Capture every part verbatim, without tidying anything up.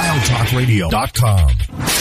wild talk radio dot com.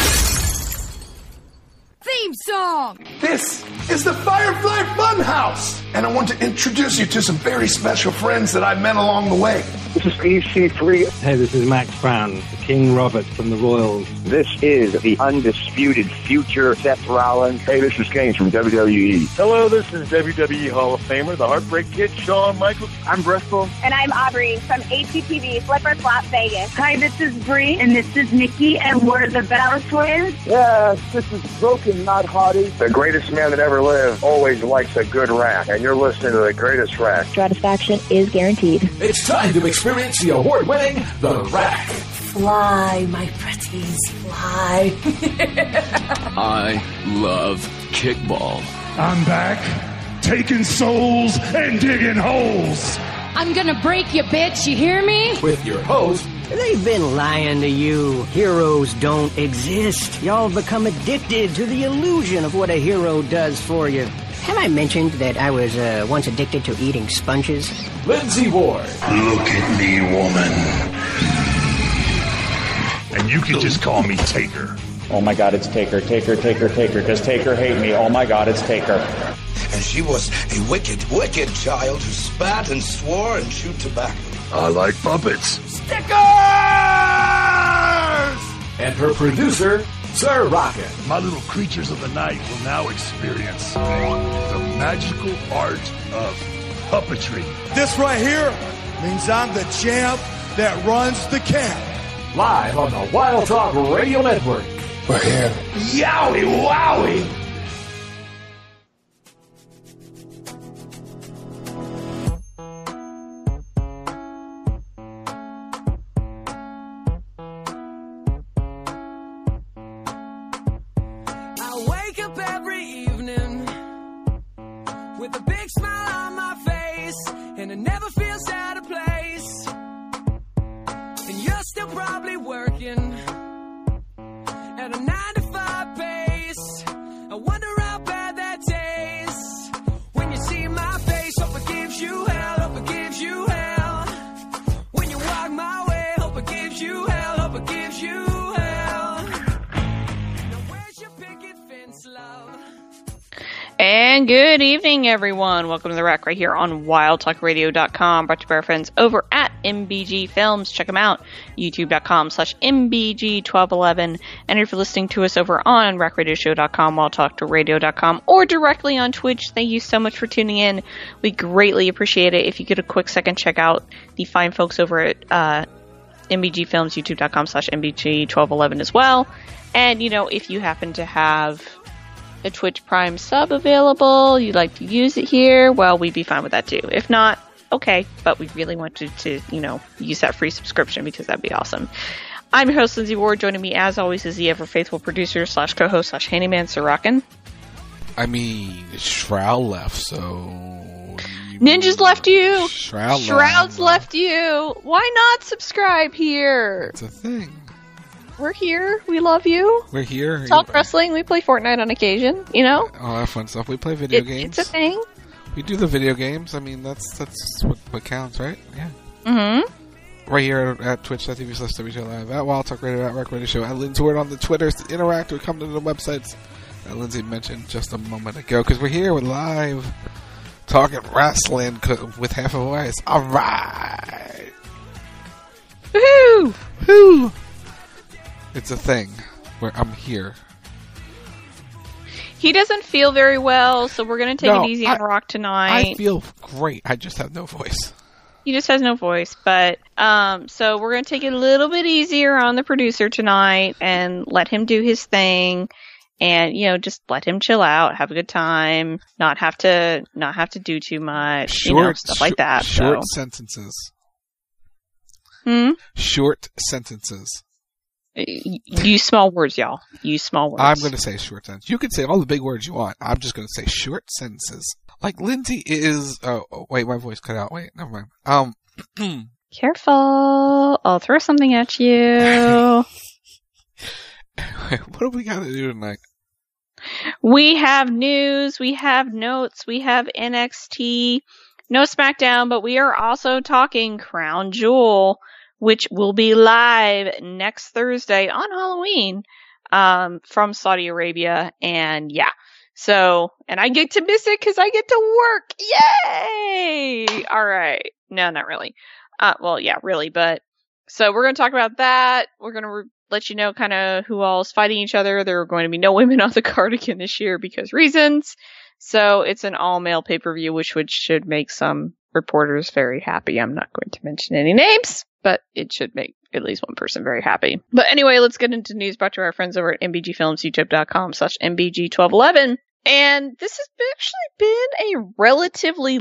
Theme song! This is the Firefly Funhouse! And I want to introduce you to some very special friends that I've met along the way. This is E C three. Hey, this is Max Brown, King Robert from the Royals. This is the undisputed future Seth Rollins. Hey, this is Kane from W W E. Hello, this is W W E Hall of Famer, the Heartbreak Kid, Shawn Michaels. I'm Bristol. And I'm Aubrey from H G T V, Flipper Flop Vegas. Hi, this is Bree, and this is Nikki, and we're the Bella Twins. Yes, this is Broken, not Hottie. The greatest man that ever lived always likes a good rack, and you're listening to the greatest rack. Satisfaction is guaranteed. It's time to experience the award-winning The Rack. Fly, my pretties, fly. I love kickball. I'm back, taking souls and digging holes. I'm gonna break you, bitch, you hear me? With your host, they've been lying to you. Heroes don't exist. Y'all become addicted to the illusion of what a hero does for you. Have I mentioned that I was uh, once addicted to eating sponges? Lindsay Ward. Look at me, woman. And you can just call me Taker. Oh my God, it's Taker, Taker, Taker, Taker. Does Taker hate me? Oh my God, it's Taker. And she was a wicked, wicked child who spat and swore and chewed tobacco. I like puppets. Stickers! And her producer, Sir Rocket. My little creatures of the night will now experience the magical art of puppetry. This right here means I'm the champ that runs the camp. Live on the Wild Talk Radio Network. We're here. Yowie wowie! And good evening, everyone. Welcome to The Rack right here on wild talk radio dot com, brought to you by our friends over at M B G Films. Check them out, youtube dot com slash M B G twelve eleven. And if you're listening to us over on rack radio show dot com, wild talk radio dot com, or directly on Twitch, thank you so much for tuning in. We greatly appreciate it. If you get a quick second, check out the fine folks over at uh, M B G Films, youtube dot com slash M B G twelve eleven as well. And, you know, if you happen to have a Twitch Prime sub available, you'd like to use it here, well, we'd be fine with that too. If not, okay, but we really want you to, you know, use that free subscription because that'd be awesome. I'm your host, Lindsay Ward. Joining me, as always, is the ever-faithful producer slash co-host slash handyman, Sir Rockin'. I mean, Shroud left, so... Ninja's left you! Shroud Shroud's left you! Why not subscribe here? It's a thing. We're here. We love you. We're here. Talk wrestling. We play Fortnite on occasion, you know? All that fun stuff. We play video it, games. It's a thing. We do the video games. I mean, that's that's what, what counts, right? Yeah. Mm-hmm. Right here at, at twitch dot t v slash W T Live, at Wild Talk Radio, at Rack Radio Show, at Lindsay Ward on the Twitters to interact or come to the websites that Lindsay mentioned just a moment ago. Because we're here with live talking wrestling with half a voice. All right. Woohoo! Woo! It's a thing where I'm here. He doesn't feel very well, so we're going to take no, it easy I, on Rock tonight. I feel great. I just have no voice. He just has no voice. But, um, so we're going to take it a little bit easier on the producer tonight and let him do his thing. And, you know, just let him chill out, have a good time, not have to, not have to do too much, short, you know, stuff like that. Short so. sentences. Hmm? Short sentences. Use small words, y'all. Use small words. I'm going to say short sentences. You can say all the big words you want. I'm just going to say short sentences. Like Lindsay is. Oh, oh, wait, my voice cut out. Wait, never mind. Um, careful! I'll throw something at you. What do we got to do tonight? We have news. We have notes. We have N X T. No SmackDown, but we are also talking Crown Jewel. which will be live next Thursday on Halloween um, from Saudi Arabia. And yeah, so, and I get to miss it because I get to work. Yay! All right. No, not really. Uh, well, yeah, really. But so we're going to talk about that. We're going to re- let you know kind of who all is fighting each other. There are going to be no women on the card again this year because reasons. So it's an all-male pay-per-view, which would, should make some reporters very happy. I'm not going to mention any names, but it should make at least one person very happy. But anyway, let's get into news brought to our friends over at M B G Films, YouTube.com slash M B G twelve eleven. And this has actually been a relatively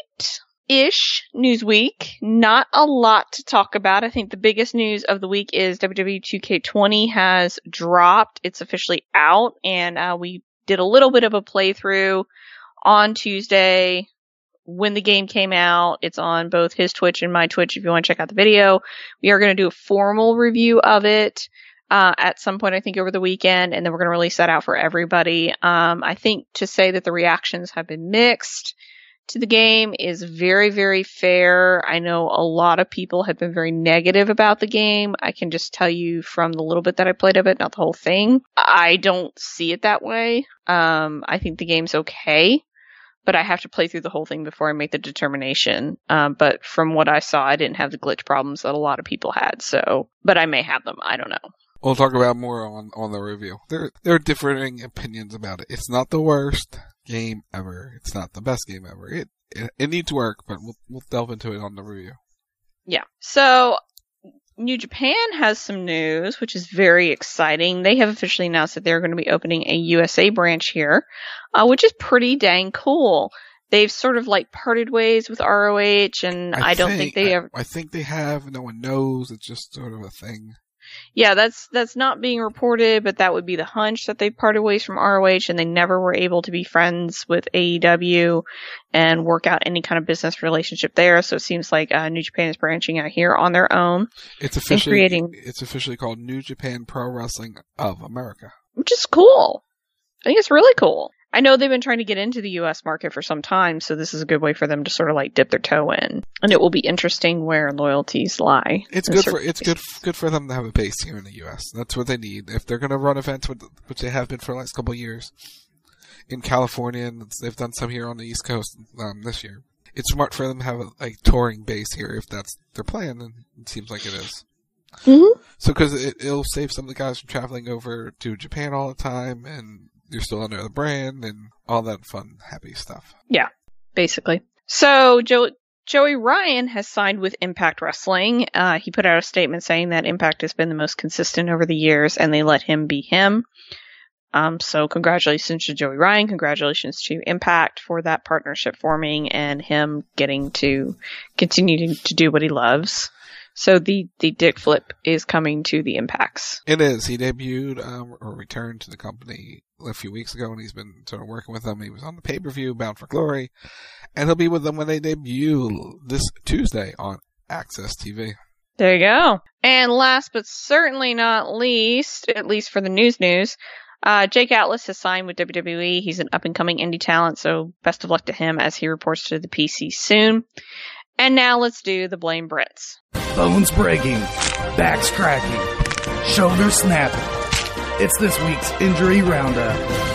light-ish news week. Not a lot to talk about. I think the biggest news of the week is W W E two K twenty has dropped. It's officially out, and uh, we did a little bit of a playthrough on Tuesday when the game came out. It's on both his Twitch and my Twitch if you want to check out the video. We are going to do a formal review of it uh, at some point, I think, over the weekend, and then we're going to release that out for everybody. Um, I think to say that the reactions have been mixed to the game is very, very fair. I know a lot of people have been very negative about the game. I can just tell you from the little bit that I played of it, not the whole thing. I don't see it that way. Um, I think the game's okay, but I have to play through the whole thing before I make the determination. Um, but from what I saw, I didn't have the glitch problems that a lot of people had. So, but I may have them. I don't know. We'll talk about more on, on the review. There, there are differing opinions about it. It's not the worst game ever. It's not the best game ever. It it, it needs work, but we'll we'll delve into it on the review. Yeah. So New Japan has some news, which is very exciting. They have officially announced that they're going to be opening a U S A branch here, uh, which is pretty dang cool. They've sort of like parted ways with R O H, and I, I don't think, think they I, ever. I think they have. No one knows. It's just sort of a thing. Yeah, that's that's not being reported, but that would be the hunch that they parted ways from R O H and they never were able to be friends with A E W and work out any kind of business relationship there. So it seems like uh, New Japan is branching out here on their own. It's officially creating... it's officially called New Japan Pro Wrestling of America, which is cool. I think it's really cool. I know they've been trying to get into the U S market for some time, so this is a good way for them to sort of like dip their toe in. And it will be interesting where loyalties lie. It's good for it's good good for them to have a base here in the U S. That's what they need. If they're going to run events, with, which they have been for the last couple of years in California, and they've done some here on the East Coast um, this year, it's smart for them to have a like touring base here if that's their plan, and it seems like it is. Mm-hmm. So because it, it'll save some of the guys from traveling over to Japan all the time, and you're still under the brand and all that fun, happy stuff. Yeah, basically. So Joe, Joey Ryan has signed with Impact Wrestling. Uh, he put out a statement saying that Impact has been the most consistent over the years, and they let him be him. Um, so congratulations to Joey Ryan. Congratulations to Impact for that partnership forming and him getting to continue to, to do what he loves. So the, the dick flip is coming to the Impacts. It is. He debuted um, or returned to the company a few weeks ago, and he's been sort of working with them. He was on the pay-per-view, Bound for Glory, and he'll be with them when they debut this Tuesday on Access T V. There you go. And last but certainly not least, at least for the news news, uh, Jake Atlas has signed with W W E. He's an up-and-coming indie talent, so best of luck to him as he reports to the P C soon. And now let's do the Blame Brits. Bones breaking, backs cracking, shoulders snapping. It's this week's injury roundup.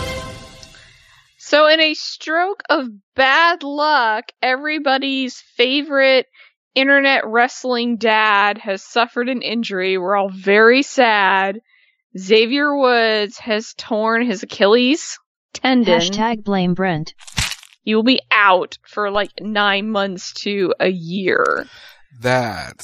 So in a stroke of bad luck, everybody's favorite internet wrestling dad has suffered an injury. We're all very sad. Xavier Woods has torn his Achilles tendon. Hashtag blame Brent. He will be out for like nine months to a year. That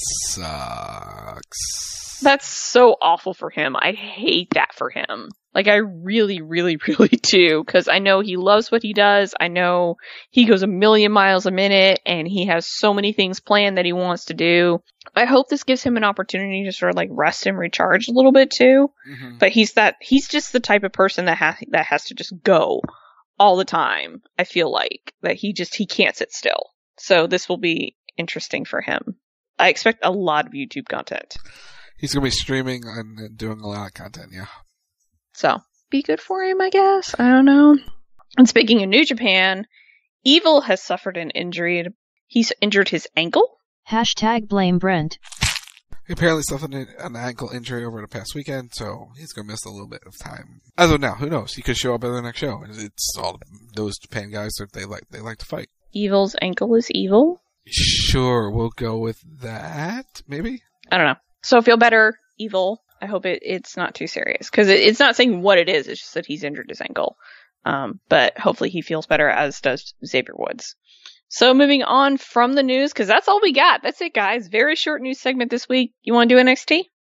sucks. That's so awful for him. I hate that for him. Like, I really, really, really do. Because I know he loves what he does. I know he goes a million miles a minute. And he has so many things planned that he wants to do. I hope this gives him an opportunity to sort of like rest and recharge a little bit too. Mm-hmm. But he's that, he's just the type of person that, ha- that has to just go all the time. I feel like that he just, he can't sit still. So this will be interesting for him. I expect a lot of YouTube content. He's going to be streaming and doing a lot of content, yeah. So, be good for him, I guess. I don't know. And speaking of New Japan, Evil has suffered an injury. He's injured his ankle. Hashtag blame Brent. Apparently suffered an ankle injury over the past weekend, so he's going to miss a little bit of time. As of now, who knows? He could show up at the next show. It's all those Japan guys that they like. They like to fight. Evil's ankle is evil. Sure, we'll go with that. Maybe. I don't know. So feel better, Evil. I hope it, it's not too serious because it, it's not saying what it is. It's just that he's injured his ankle. Um, but hopefully he feels better, as does Xavier Woods. So moving on from the news, because that's all we got. That's it, guys. Very short news segment this week. You want to do N X T?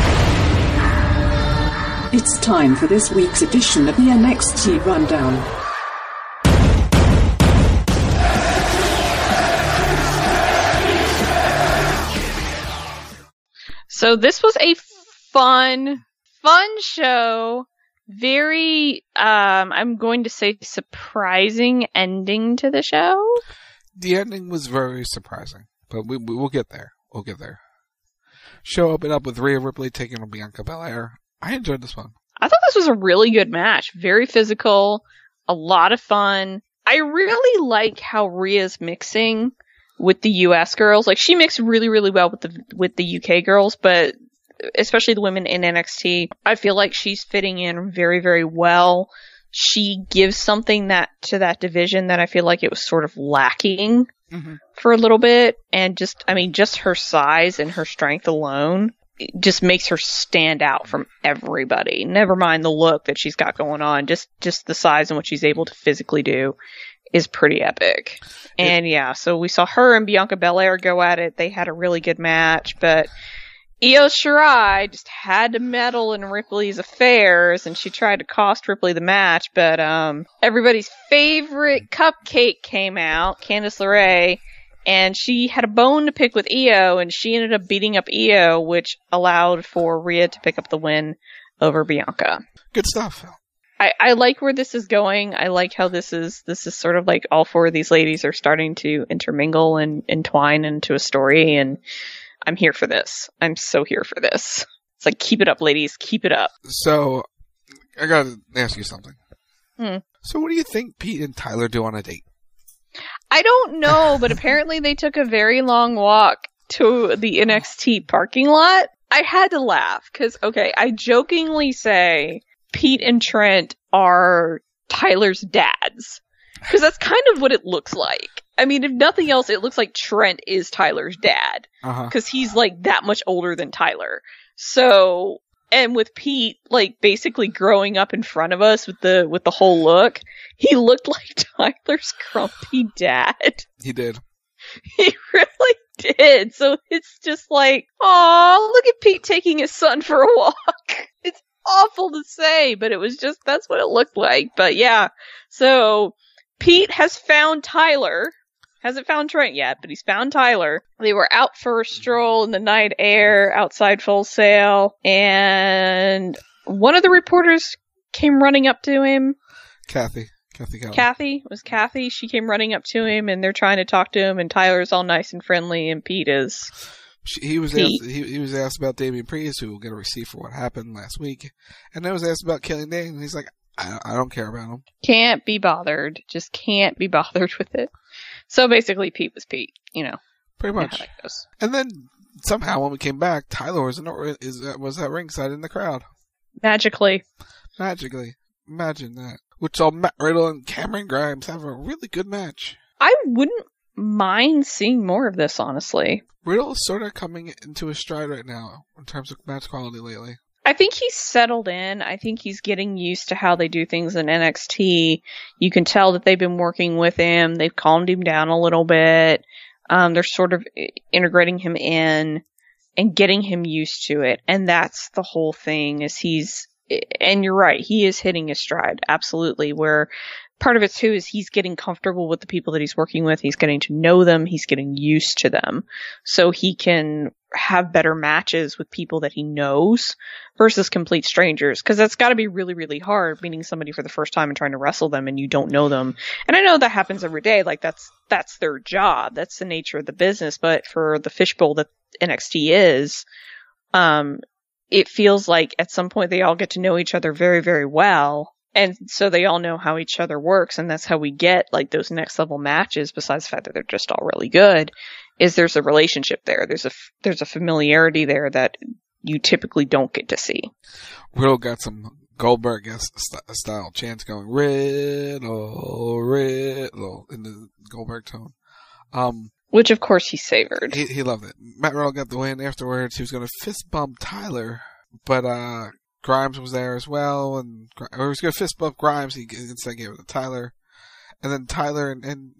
It's time for this week's edition of the N X T Rundown. So this was a fun, fun show. Very, um, I'm going to say surprising ending to the show. The ending was very surprising, but we, we we'll get there. We'll get there. Show opened up with Rhea Ripley taking on Bianca Belair. I enjoyed this one. I thought this was a really good match. Very physical, a lot of fun. I really like how Rhea's mixing with the U S girls. Like, she mixed really, really well with the with the U K girls, but especially the women in N X T. I feel like she's fitting in very, very well. She gives something that to that division that I feel like it was sort of lacking mm-hmm. for a little bit. And just, I mean, just her size and her strength alone just makes her stand out from everybody. Never mind the look that she's got going on. Just, just the size and what she's able to physically do is pretty epic. And yeah, so we saw her and Bianca Belair go at it. They had a really good match, but Io Shirai just had to meddle in Ripley's affairs, and she tried to cost Ripley the match, but um, everybody's favorite cupcake came out, Candice LeRae, and she had a bone to pick with Io, and she ended up beating up Io, which allowed for Rhea to pick up the win over Bianca. Good stuff. I, I like where this is going. I like how this is this is sort of like all four of these ladies are starting to intermingle and entwine into a story, and I'm here for this. I'm so here for this. It's like, keep it up, ladies. Keep it up. So, I gotta ask you something. Hmm. So what do you think Pete and Tyler do on a date? I don't know, but apparently they took a very long walk to the N X T parking lot. I had to laugh, because, okay, I jokingly say Pete and Trent are Tyler's dads. Because that's kind of what it looks like. I mean, if nothing else, it looks like Trent is Tyler's dad. Because uh-huh. he's, like, that much older than Tyler. So, and with Pete, like, basically growing up in front of us with the with the whole look, he looked like Tyler's grumpy dad. He did. He really did. So it's just like, aw, look at Pete taking his son for a walk. It's awful to say, but it was just, that's what it looked like. But yeah, so Pete has found Tyler. Hasn't found Trent yet, but he's found Tyler. They were out for a stroll in the night air outside Full Sail, and one of the reporters came running up to him. Kathy. Kathy Kelly. Kathy. It was Kathy. She came running up to him, and they're trying to talk to him, and Tyler's all nice and friendly, and Pete is... She, he was Pete. asked, he, he was asked about Damian Priest, who will get a receipt for what happened last week, and then was asked about Killian Dane, and he's like, I, I don't care about him. Can't be bothered. Just can't be bothered with it. So basically, Pete was Pete, you know. Pretty much. You know how that goes. And then somehow, when we came back, Tyler was in, is was at ringside in the crowd. Magically. Magically. Imagine that. Which saw Matt Riddle and Cameron Grimes have a really good match. I wouldn't mind seeing more of this, honestly. Riddle is sort of coming into his stride right now in terms of match quality lately. I think he's settled in. I think he's getting used to how they do things in N X T. You can tell that they've been working with him. They've calmed him down a little bit. Um, they're sort of integrating him in and getting him used to it. And that's the whole thing, is he's, and you're right, he is hitting his stride. Absolutely. Where part of it too is he's getting comfortable with the people that he's working with. He's getting to know them. He's getting used to them. So he can have better matches with people that he knows versus complete strangers. Cause that's gotta be really, really hard meeting somebody for the first time and trying to wrestle them and you don't know them. And I know that happens every day. Like that's, that's their job. That's the nature of the business. But for the fishbowl that N X T is, um, it feels like at some point they all get to know each other very, very well. And so they all know how each other works, and that's how we get like those next level matches, besides the fact that they're just all really good. is there's a relationship there. There's a there's a familiarity there that you typically don't get to see. Riddle got some Goldberg style chants going, Riddle, Riddle, in the Goldberg tone. Um, Which, of course, he savored. He, he loved it. Matt Riddle got the win. Afterwards, he was going to fist bump Tyler, but uh, Grimes was there as well, and or he was going to fist bump Grimes. He instead gave it to Tyler, and then Tyler and and,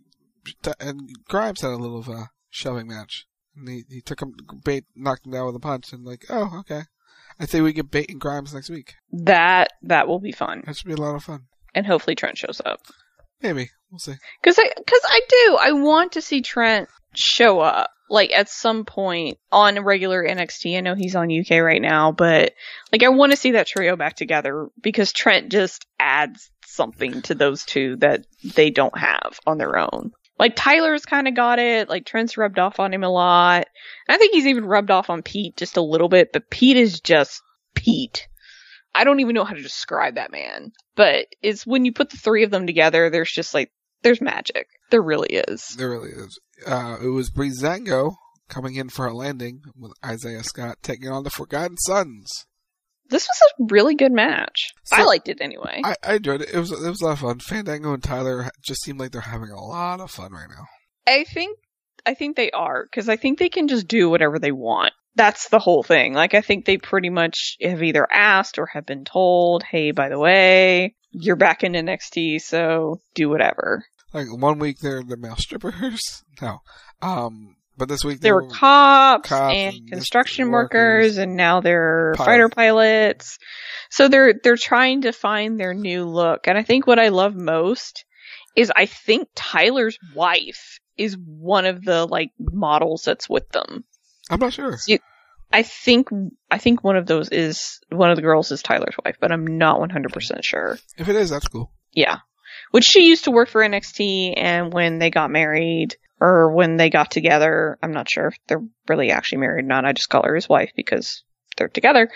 and Grimes had a little of a shoving match. And he, he took him, bait, knocked him down with a punch, and like, oh, okay. I think we get Bait and Grimes next week. That that will be fun. That should be a lot of fun. And hopefully Trent shows up. Maybe. We'll see. Because I, cause I do. I want to see Trent show up. Like, at some point on a regular N X T. I know he's on U K right now, but, like, I want to see that trio back together because Trent just adds something to those two that they don't have on their own. Like, Tyler's kind of got it. Like, Trent's rubbed off on him a lot. And I think he's even rubbed off on Pete just a little bit, but Pete is just Pete. I don't even know how to describe that man. But it's when you put the three of them together, there's just like, there's magic. There really is. There really is. Uh, it was Breezango coming in for a landing with Isaiah Scott taking on the Forgotten Sons. This was a really good match. So, I liked it anyway. I, I enjoyed it. It was it was a lot of fun. Fandango and Tyler just seem like they're having a lot of fun right now. I think I think they are, because I think they can just do whatever they want. That's the whole thing. Like, I think they pretty much have either asked or have been told, hey, by the way, you're back in N X T, so do whatever. Like, one week they're the male strippers. No. Um... But this week there were cops, cops and, and construction workers, workers, and now they're pilots. fighter pilots. So they're they're trying to find their new look. And I think what I love most is I think Tyler's wife is one of the like models that's with them. I'm not sure. So you, I think I think one of those is one of the girls is Tyler's wife, but I'm not one hundred percent sure. If it is, that's cool. Yeah. Which she used to work for N X T, and when they got married, or when they got together, I'm not sure if they're really actually married or not. I just call her his wife because they're together.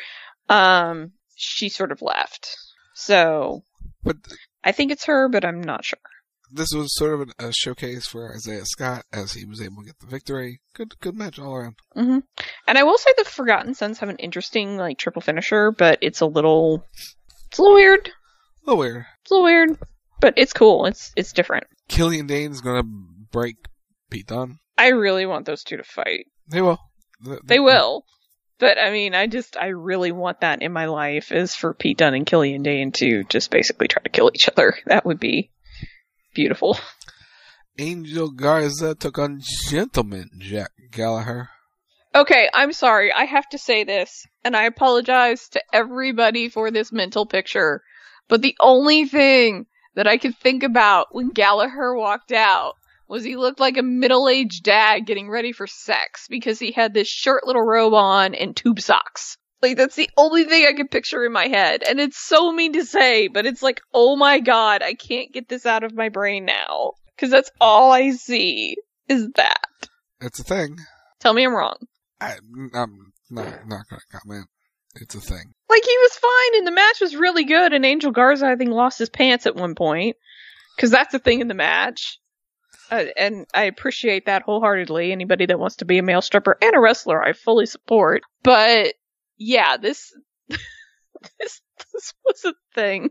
Um, she sort of left. So, but I think it's her, but I'm not sure. This was sort of a showcase for Isaiah Scott as he was able to get the victory. Good, good match all around. Mm-hmm. And I will say the Forgotten Sons have an interesting, like, triple finisher, but it's a little, it's a little weird. A little weird. It's a little weird, but it's cool. It's, it's different. Killian Dane's gonna break Pete Dunne. I really want those two to fight. They will. They, they will. But, I mean, I just, I really want that in my life, is for Pete Dunne and Killian Dane to just basically try to kill each other. That would be beautiful. Angel Garza took on Gentleman Jack Gallagher. Okay, I'm sorry. I have to say this, and I apologize to everybody for this mental picture, but the only thing that I could think about when Gallagher walked out was he looked like a middle-aged dad getting ready for sex because he had this short little robe on and tube socks. Like, that's the only thing I could picture in my head. And it's so mean to say, but it's like, oh my god, I can't get this out of my brain now. Because that's all I see is that. It's a thing. Tell me I'm wrong. I, I'm not, not going to comment. It's a thing. Like, he was fine and the match was really good, and Angel Garza, I think, lost his pants at one point. Because that's the thing in the match. Uh, and I appreciate that wholeheartedly. Anybody that wants to be a male stripper and a wrestler, I fully support. But, yeah, this this, this was a thing.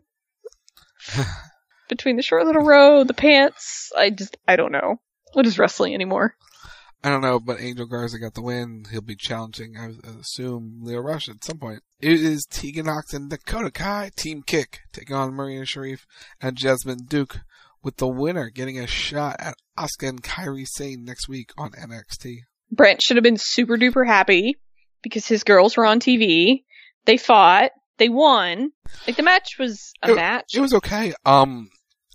Between the short little robe, the pants, I just, I don't know. What is wrestling anymore? I don't know, but Angel Garza got the win. He'll be challenging, I assume, Leo Rush at some point. It is Tegan Nox and Dakota Kai, Team Kick, taking on Marina Sharif and Jasmine Duke, with the winner getting a shot at Asuka and Kairi Sane next week on N X T. Brent should have been super duper happy because his girls were on T V. They fought. They won. Like, the match was a it, match. It was okay. Um,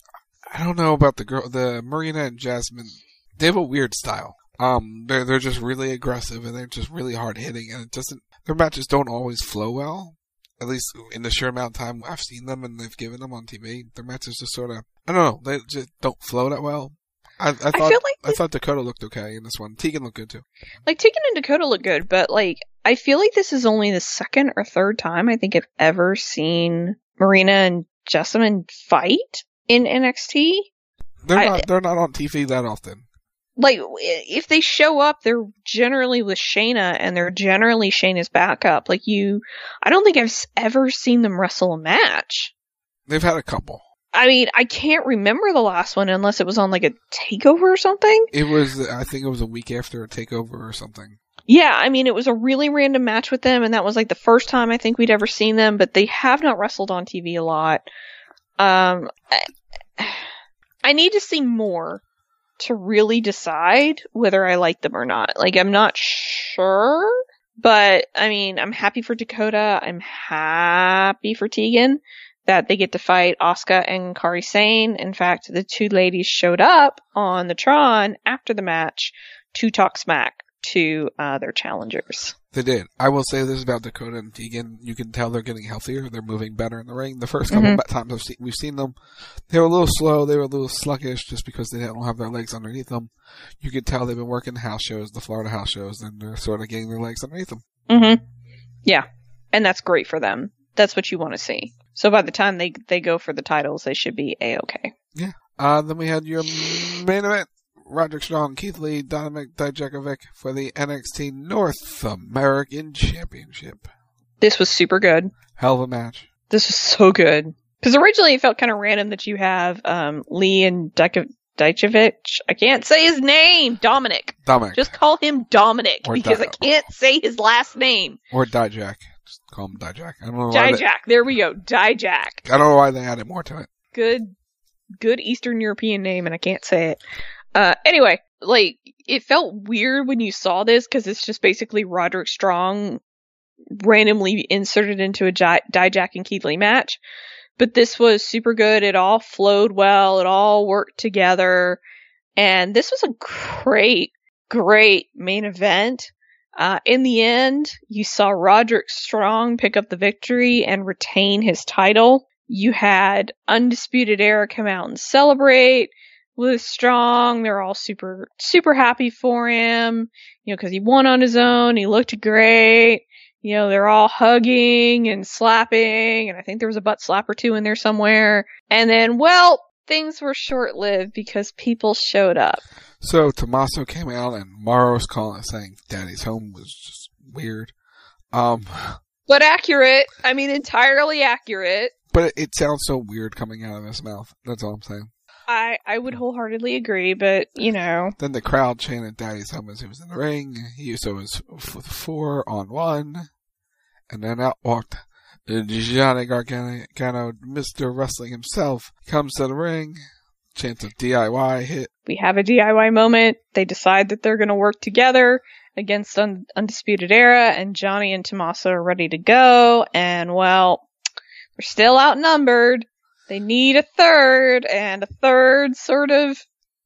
I don't know about the girl, the Marina and Jasmine. They have a weird style. Um, they're they're just really aggressive and they're just really hard hitting, and it doesn't. Their matches don't always flow well. At least in the short amount of time I've seen them and they've given them on T V, their matches just sort of, I don't know, they just don't flow that well. I, I thought I, feel like I thought Dakota looked okay in this one. Tegan looked good too. Like, Tegan and Dakota look good, but like, I feel like this is only the second or third time I think I've ever seen Marina and Jessamine fight in N X T. They're I, not. They're not on T V that often. like, if they show up, they're generally with Shayna, and they're generally Shayna's backup. Like, you, I don't think I've ever seen them wrestle a match. They've had a couple. I mean, I can't remember the last one unless it was on, like, a takeover or something. It was, I think it was a week after a takeover or something. Yeah, I mean, it was a really random match with them, and that was, like, the first time I think we'd ever seen them, but they have not wrestled on T V a lot. Um, I, I need to see more to really decide whether I like them or not. Like, I'm not sure, but, I mean, I'm happy for Dakota. I'm happy for Tegan that they get to fight Asuka and Kairi Sane. In fact, the two ladies showed up on the Tron after the match to talk smack to uh, their challengers. They did. I will say this about Dakota and Tegan. You can tell they're getting healthier. They're moving better in the ring. The first couple Mm-hmm. of times I've seen, we've seen them, they were a little slow. They were a little sluggish just because they don't have their legs underneath them. You could tell they've been working house shows, the Florida house shows, and they're sort of getting their legs underneath them. Mm-hmm. Yeah. And that's great for them. That's what you want to see. So by the time they they go for the titles, they should be A-okay. Yeah. Uh, then we had your main event. Roderick Strong, Keith Lee, Dominik Dijakovic for the N X T North American Championship. This was super good. Hell of a match. This was so good. Because originally it felt kind of random that you have um, Lee and Dijk- Dijakovic. I can't say his name. Dominic. Dominic. Just call him Dominic Or because Di- I can't say his last name. Or Dijak. Just call him Dijak. I don't know why Dijak. they, There we go. Dijak. I don't know why they added more to it. Good, good Eastern European name, and I can't say it. Uh, anyway, like, it felt weird when you saw this because it's just basically Roderick Strong randomly inserted into a J- Dijak and Keith Lee match. But this was super good. It all flowed well. It all worked together. And this was a great, great main event. Uh, in the end, you saw Roderick Strong pick up the victory and retain his title. You had Undisputed Era come out and celebrate with Strong. They're all super, super happy for him, you know, because he won on his own. He looked great. You know, they're all hugging and slapping, and I think there was a butt slap or two in there somewhere. And then, well, things were short-lived because people showed up. So Tommaso came out, and Morrow's calling, saying Daddy's home was just weird. Um, but accurate. I mean, entirely accurate. But it, it sounds so weird coming out of his mouth. That's all I'm saying. I, I would wholeheartedly agree, but, you know. Then the crowd chanted Daddy's home as he was in the ring. He used to was f- four on one. And then out walked Johnny Gargano, Mister Wrestling himself. Comes to the ring. Chance of D I Y hit. We have a D I Y moment. They decide that they're going to work together against un- Undisputed Era, and Johnny and Tommaso are ready to go. And, well, they're still outnumbered. They need a third, and a third sort of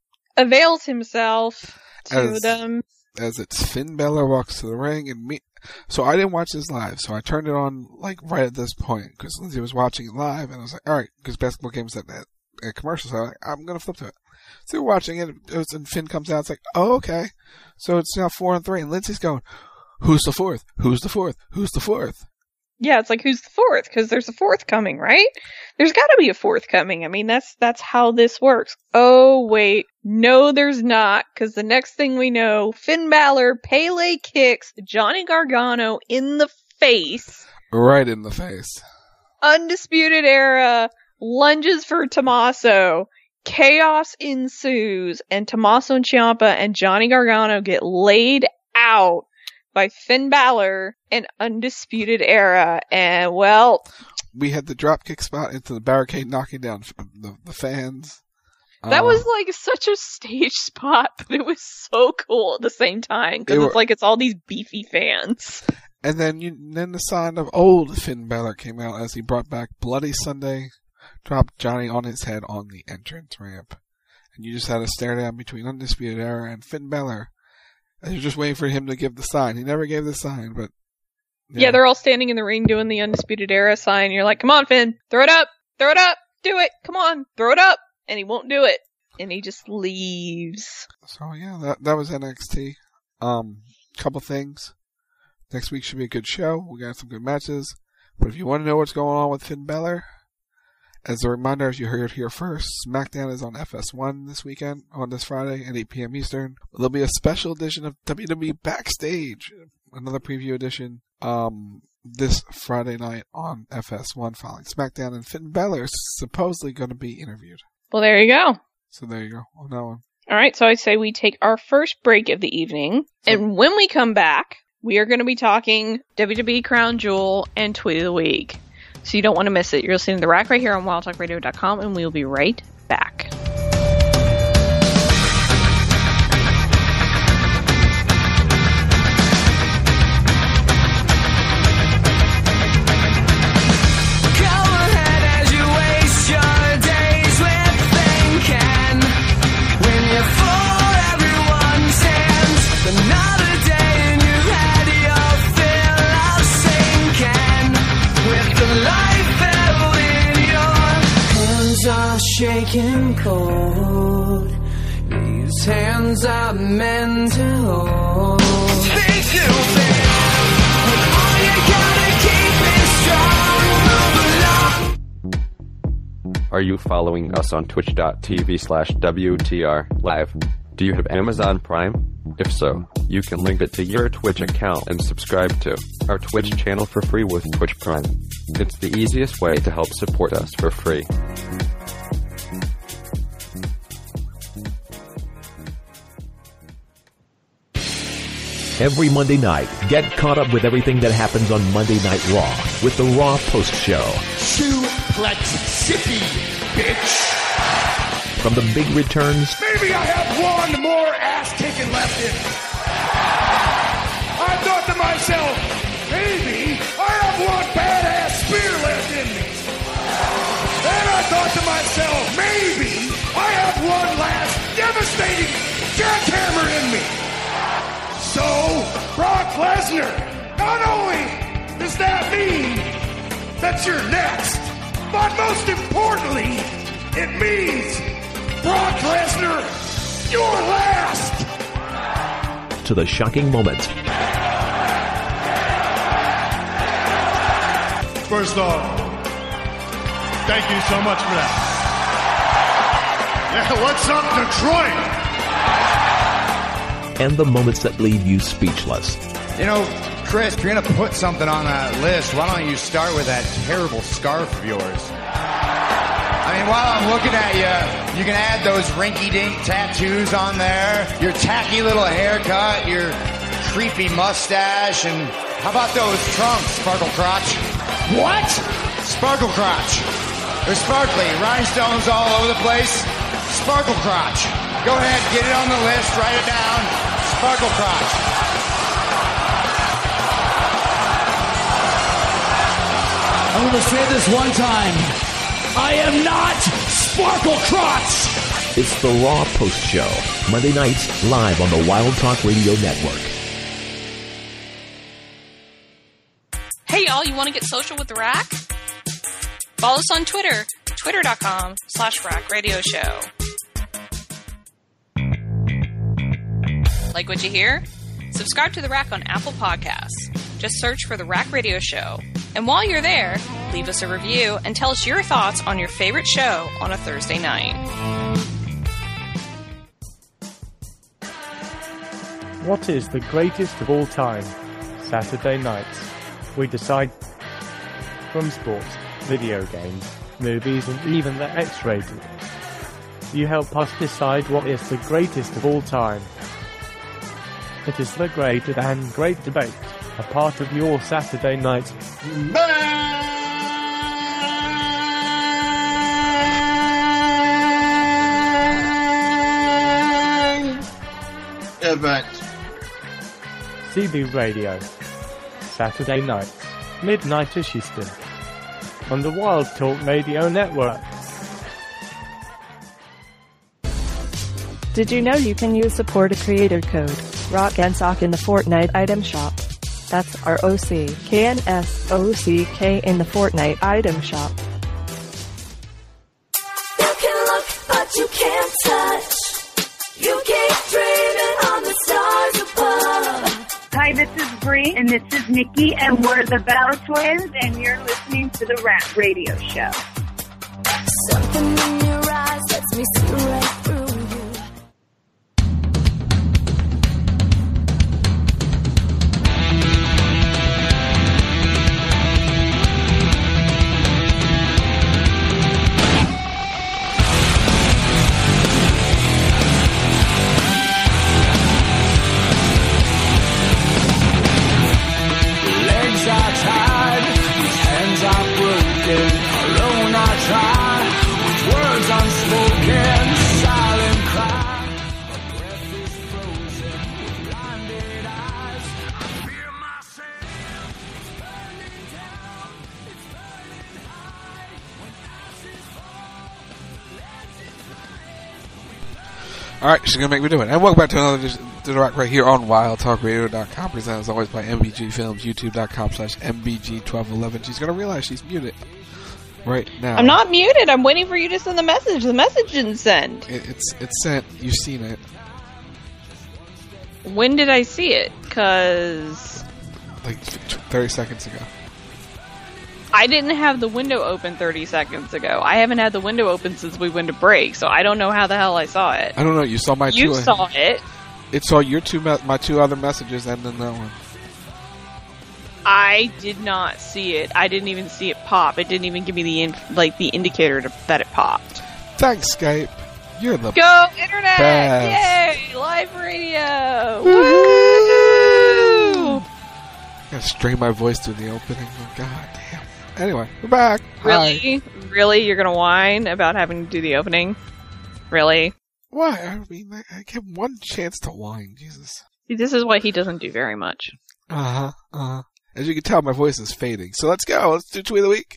avails himself to as, them. As it's Finn Balor walks to the ring, and me. So I didn't watch this live, so I turned it on like right at this point because Lindsay was watching it live, and I was like, all right, because basketball games at that at commercials, so I'm like, I'm gonna flip to it. So we're watching it, it was, and Finn comes out. It's like, oh, okay. So it's now four and three, and Lindsay's going, who's the fourth? Who's the fourth? Who's the fourth? Yeah, it's like, who's the fourth? Because there's a fourth coming, right? There's got to be a fourth coming. I mean, that's that's how this works. Oh, wait. No, there's not. Because the next thing we know, Finn Balor Pele kicks Johnny Gargano in the face. Right in the face. Undisputed Era lunges for Tommaso. Chaos ensues. And Tommaso and Ciampa and Johnny Gargano get laid out by Finn Balor and Undisputed Era. And, well, we had the dropkick spot into the barricade, knocking down the, the fans. That uh, was like such a stage spot, but it was so cool at the same time because it it's like it's all these beefy fans. And then you, then the sign of old Finn Balor came out as he brought back Bloody Sunday, dropped Johnny on his head on the entrance ramp, and you just had a stare down between Undisputed Era and Finn Balor. And you're just waiting for him to give the sign. He never gave the sign, but yeah. yeah, they're all standing in the ring doing the Undisputed Era sign. You're like, come on, Finn, throw it up, throw it up, do it, come on, throw it up. And he won't do it. And he just leaves. So yeah, that that was N X T. Um, couple things. Next week should be a good show. We got some good matches. But if you want to know what's going on with Finn Balor, As a reminder, as you heard here first, SmackDown is on F S one this weekend, on this Friday at eight p.m. Eastern. There'll be a special edition of W W E Backstage, another preview edition, um, this Friday night on F S one following SmackDown, and Finn Balor is supposedly going to be interviewed. Well, there you go. So there you go on that one. All right, so I say we take our first break of the evening, and when we come back, we are going to be talking W W E Crown Jewel and Tweet of the Week. So you don't want to miss it. You're listening to The Rack right here on wild talk radio dot com, and we'll be right back. Shaking cold, these hands are meant to hold. Think you think, but all you gotta keep is strong, move along. Are you following us on twitch dot t v slash W T R live? Do you have Amazon Prime? If so, you can link it to your Twitch account and subscribe to our Twitch channel for free with Twitch Prime. It's the easiest way to help support us for free. Every Monday night, get caught up with everything that happens on Monday Night Raw with the Raw Post Show. Suplex City, bitch! From the big returns... Maybe I have one more ass-kicking left in me. I thought to myself, maybe I have one badass spear left in me. Then I thought to myself, maybe I have one last devastating jackhammer in me. So, Brock Lesnar, not only does that mean that you're next, but most importantly, it means, Brock Lesnar, you're last! To the shocking moments. First off, thank you so much for that. Yeah, what's up, Detroit? And the moments that leave you speechless. You know, Chris, if you're going to put something on that list, why don't you start with that terrible scarf of yours? I mean, while I'm looking at you, you can add those rinky-dink tattoos on there, your tacky little haircut, your creepy mustache, and how about those trunks, Sparkle Crotch? What? Sparkle Crotch. They're sparkly, rhinestones all over the place. Sparkle Crotch. Go ahead, get it on the list, write it down. Sparkle Crotch. I'm going to say this one time. I am not Sparkle Crotch! It's the Raw Post Show, Monday nights, live on the Wild Talk Radio Network. Hey y'all, you want to get social with The Rack? Follow us on Twitter, twitter dot com slash rack radio show. Like what you hear? Subscribe to The Rack on Apple Podcasts. Just search for The Rack Radio Show. And while you're there, leave us a review and tell us your thoughts on your favorite show on a Thursday night. What is the greatest of all time? Saturday nights. We decide from sports, video games, movies, and even the X-rated. You help us decide what is the greatest of all time. It is the great and great debate, a part of your Saturday night event. C B Radio, Saturday nights, midnight-ish Eastern, on the Wild Talk Radio Network. Did you know you can use supporter creator code Rock and Sock in the Fortnite item shop? That's R O C K N S O C K in the Fortnite item shop. You can look, but you can't touch. You keep dreaming on the stars above. Hi, this is Bree, and this is Nikki, and we're the Bella Twins, and you're listening to The Rack Radio Show. Something in your eyes lets me see right through you. Legs are tied, hands are broken. Alone I try, with words unspoken, silent cry. My breath is frozen, with blinded eyes. I fear myself. It's burning down, it's burning high. When ashes fall, All right, she's gonna make me do it. And welcome back to another edition of The Rock right here on wild talk radio dot com, presented as always by M B G Films, youtube dot com slash M B G twelve eleven. She's gonna realize she's muted right now. I'm not muted. I'm waiting for you to send the message. The message didn't send. It, it's it's sent. You've seen it. When did I see it? Because Like thirty seconds ago. I didn't have the window open thirty seconds ago. I haven't had the window open since we went to break, so I don't know how the hell I saw it. I don't know. You saw my You two. saw it. It saw your two, me- my two other messages, and then that one. I did not see it. I didn't even see it pop. It didn't even give me the in- like the indicator to, that it popped. Thanks, Skype. You're the Go internet! best. Yay! Live radio! Woohoo! Woo! Gotta strain my voice through the opening. Oh, God damn. Anyway, we're back. Really? Hi. Really? You're gonna whine about having to do the opening? Really? Why? I mean, I, I give one chance to whine. Jesus. See, this is why he doesn't do very much. Uh huh. Uh huh. As you can tell, my voice is fading. So let's go. Let's do Tweet of the Week.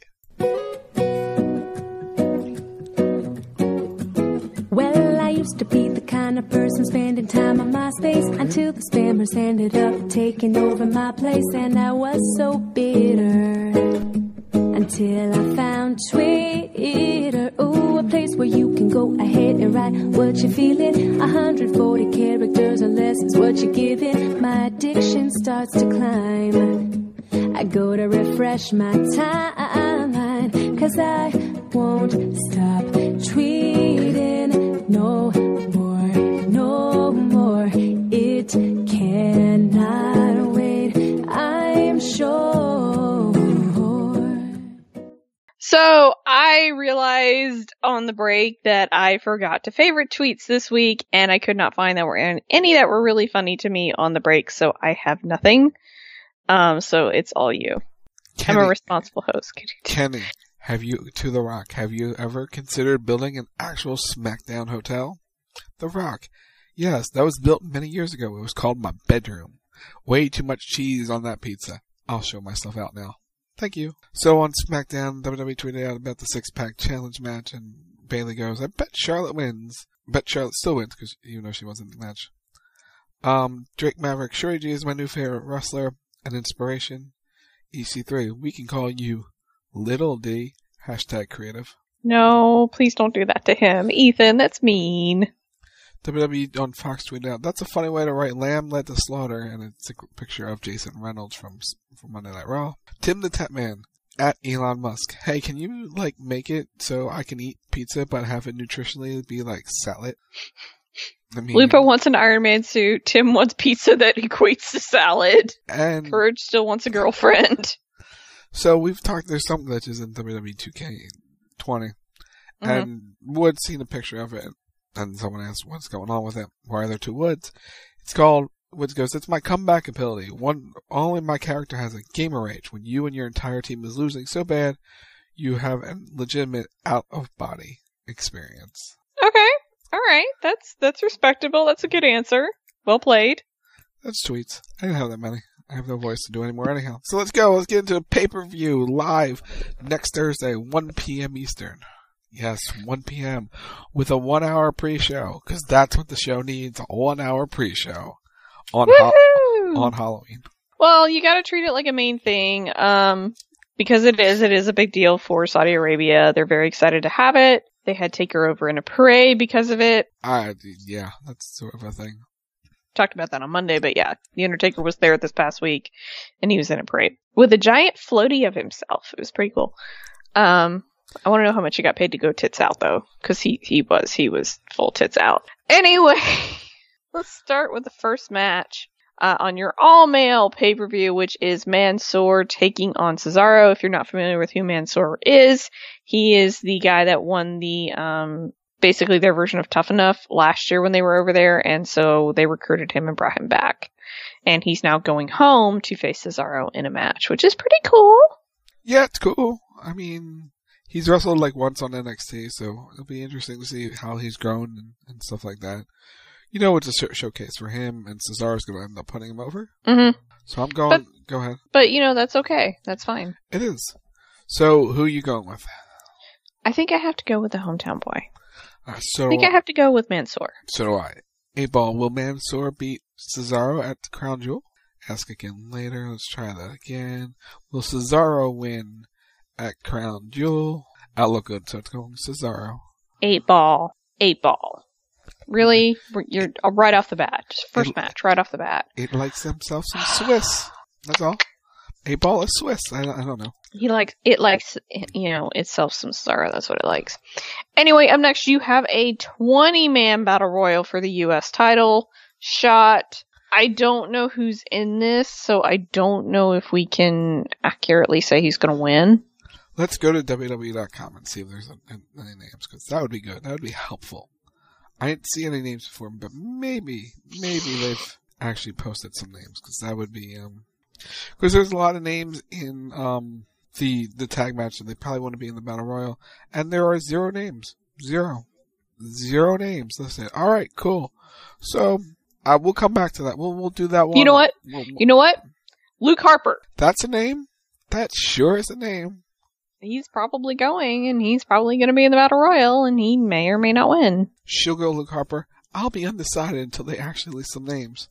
Well, I used to be the kind of person spending time on MySpace until the spammers ended up taking over my place, and I was so bitter until I found Twitter. Ooh, a place where you can go ahead and write what you're feeling. one hundred forty characters or less is what you're giving. My addiction starts to climb. I go to refresh my timeline, cause I won't stop tweeting no more, no more. It cannot wait, I'm sure. So I realized on the break that I forgot to favorite tweets this week, and I could not find that were any that were really funny to me on the break, so I have nothing. Um, so it's all you. Kenny, I'm a responsible host. Kenny, have you, to The Rock, have you ever considered building an actual SmackDown hotel? The Rock. Yes, that was built many years ago. It was called my bedroom. Way too much cheese on that pizza. I'll show myself out now. Thank you. So on SmackDown, W W E tweeted out about the six-pack challenge match, and Bayley goes, I bet Charlotte wins. I bet Charlotte still wins, because even though she wasn't in the match. Um, Drake Maverick, Shuri G is my new favorite wrestler. An inspiration. E C three, we can call you Little D. Hashtag creative. No, please don't do that to him. Ethan, that's mean. W W E on Fox tweeted out, that's a funny way to write Lamb led to slaughter, and it's a picture of Jason Reynolds from from Monday Night Raw. Tim the Tap Man, at Elon Musk. Hey, can you, like, make it so I can eat pizza but have it nutritionally be, like, salad? I mean, Lupo wants an Iron Man suit. Tim wants pizza that equates to salad. And Courage still wants a girlfriend. So we've talked, there's some glitches in W W E two K twenty. Mm-hmm. And Wood seen a picture of it, and someone asked what's going on with it. Why are there two Woods? It's called, Woods goes, it's my comeback ability. One, only my character has a gamer rage. When you and your entire team is losing so bad, you have a legitimate out-of-body experience. Okay. All right. That's that's respectable. That's a good answer. Well played. That's tweets. I didn't have that many. I have no voice to do anymore anyhow. So let's go. Let's get into a pay-per-view live next Thursday, one p.m. Eastern. Yes, one p.m. with a one-hour pre-show, because that's what the show needs, a one-hour pre-show on ho- on Halloween. Well, you got to treat it like a main thing, um, because it is. It is a big deal for Saudi Arabia. They're very excited to have it. They had Taker over in a parade because of it. Uh, yeah, that's sort of a thing. Talked about that on Monday, but yeah, The Undertaker was there this past week, and he was in a parade with a giant floaty of himself. It was pretty cool. Um, I want to know how much he got paid to go tits out, though, because he, he was he was full tits out. Anyway, let's start with the first match uh, on your all-male pay-per-view, which is Mansoor taking on Cesaro. If you're not familiar with who Mansoor is, he is the guy that won the um, basically their version of Tough Enough last year when they were over there, and so they recruited him and brought him back. And he's now going home to face Cesaro in a match, which is pretty cool. Yeah, it's cool. I mean, he's wrestled like once on N X T, so it'll be interesting to see how he's grown and, and stuff like that. You know, it's a sh- showcase for him, and Cesaro's going to end up putting him over. Mm-hmm. So I'm going. But, go ahead. But you know, that's okay. That's fine. It is. So who are you going with? I think I have to go with the hometown boy. Uh, so I think I have to go with Mansoor. So do I. Eight Ball, will Mansoor beat Cesaro at the Crown Jewel? Ask again later. Let's try that again. Will Cesaro win at Crown Jewel? I'll look good, so it's going Cesaro. Eight Ball. Eight Ball. Really? You're uh, right off the bat. Just first it, match, right off the bat. It likes himself some Swiss. That's all. Eight Ball is Swiss. I, I don't know. He likes, it likes, you know, itself some Cesaro. That's what it likes. Anyway, up next, you have a twenty-man battle royal for the U S title shot. I don't know who's in this, so I don't know if we can accurately say he's going to win. Let's go to W W E dot com and see if there's any names, because that would be good. That would be helpful. I didn't see any names before, but maybe, maybe they've actually posted some names, because that would be, um, because there's a lot of names in, um, the, the tag match, and they probably want to be in the Battle Royal, and there are zero names. Zero. Zero names. Listen. Alright, cool. So, uh, we'll come back to that. We'll, we'll do that one. You know what? We'll, we'll, you know what? Luke Harper. That's a name? That sure is a name. He's probably going, and he's probably going to be in the Battle Royal, and he may or may not win. She'll go Luke Harper. I'll be undecided until they actually list some names.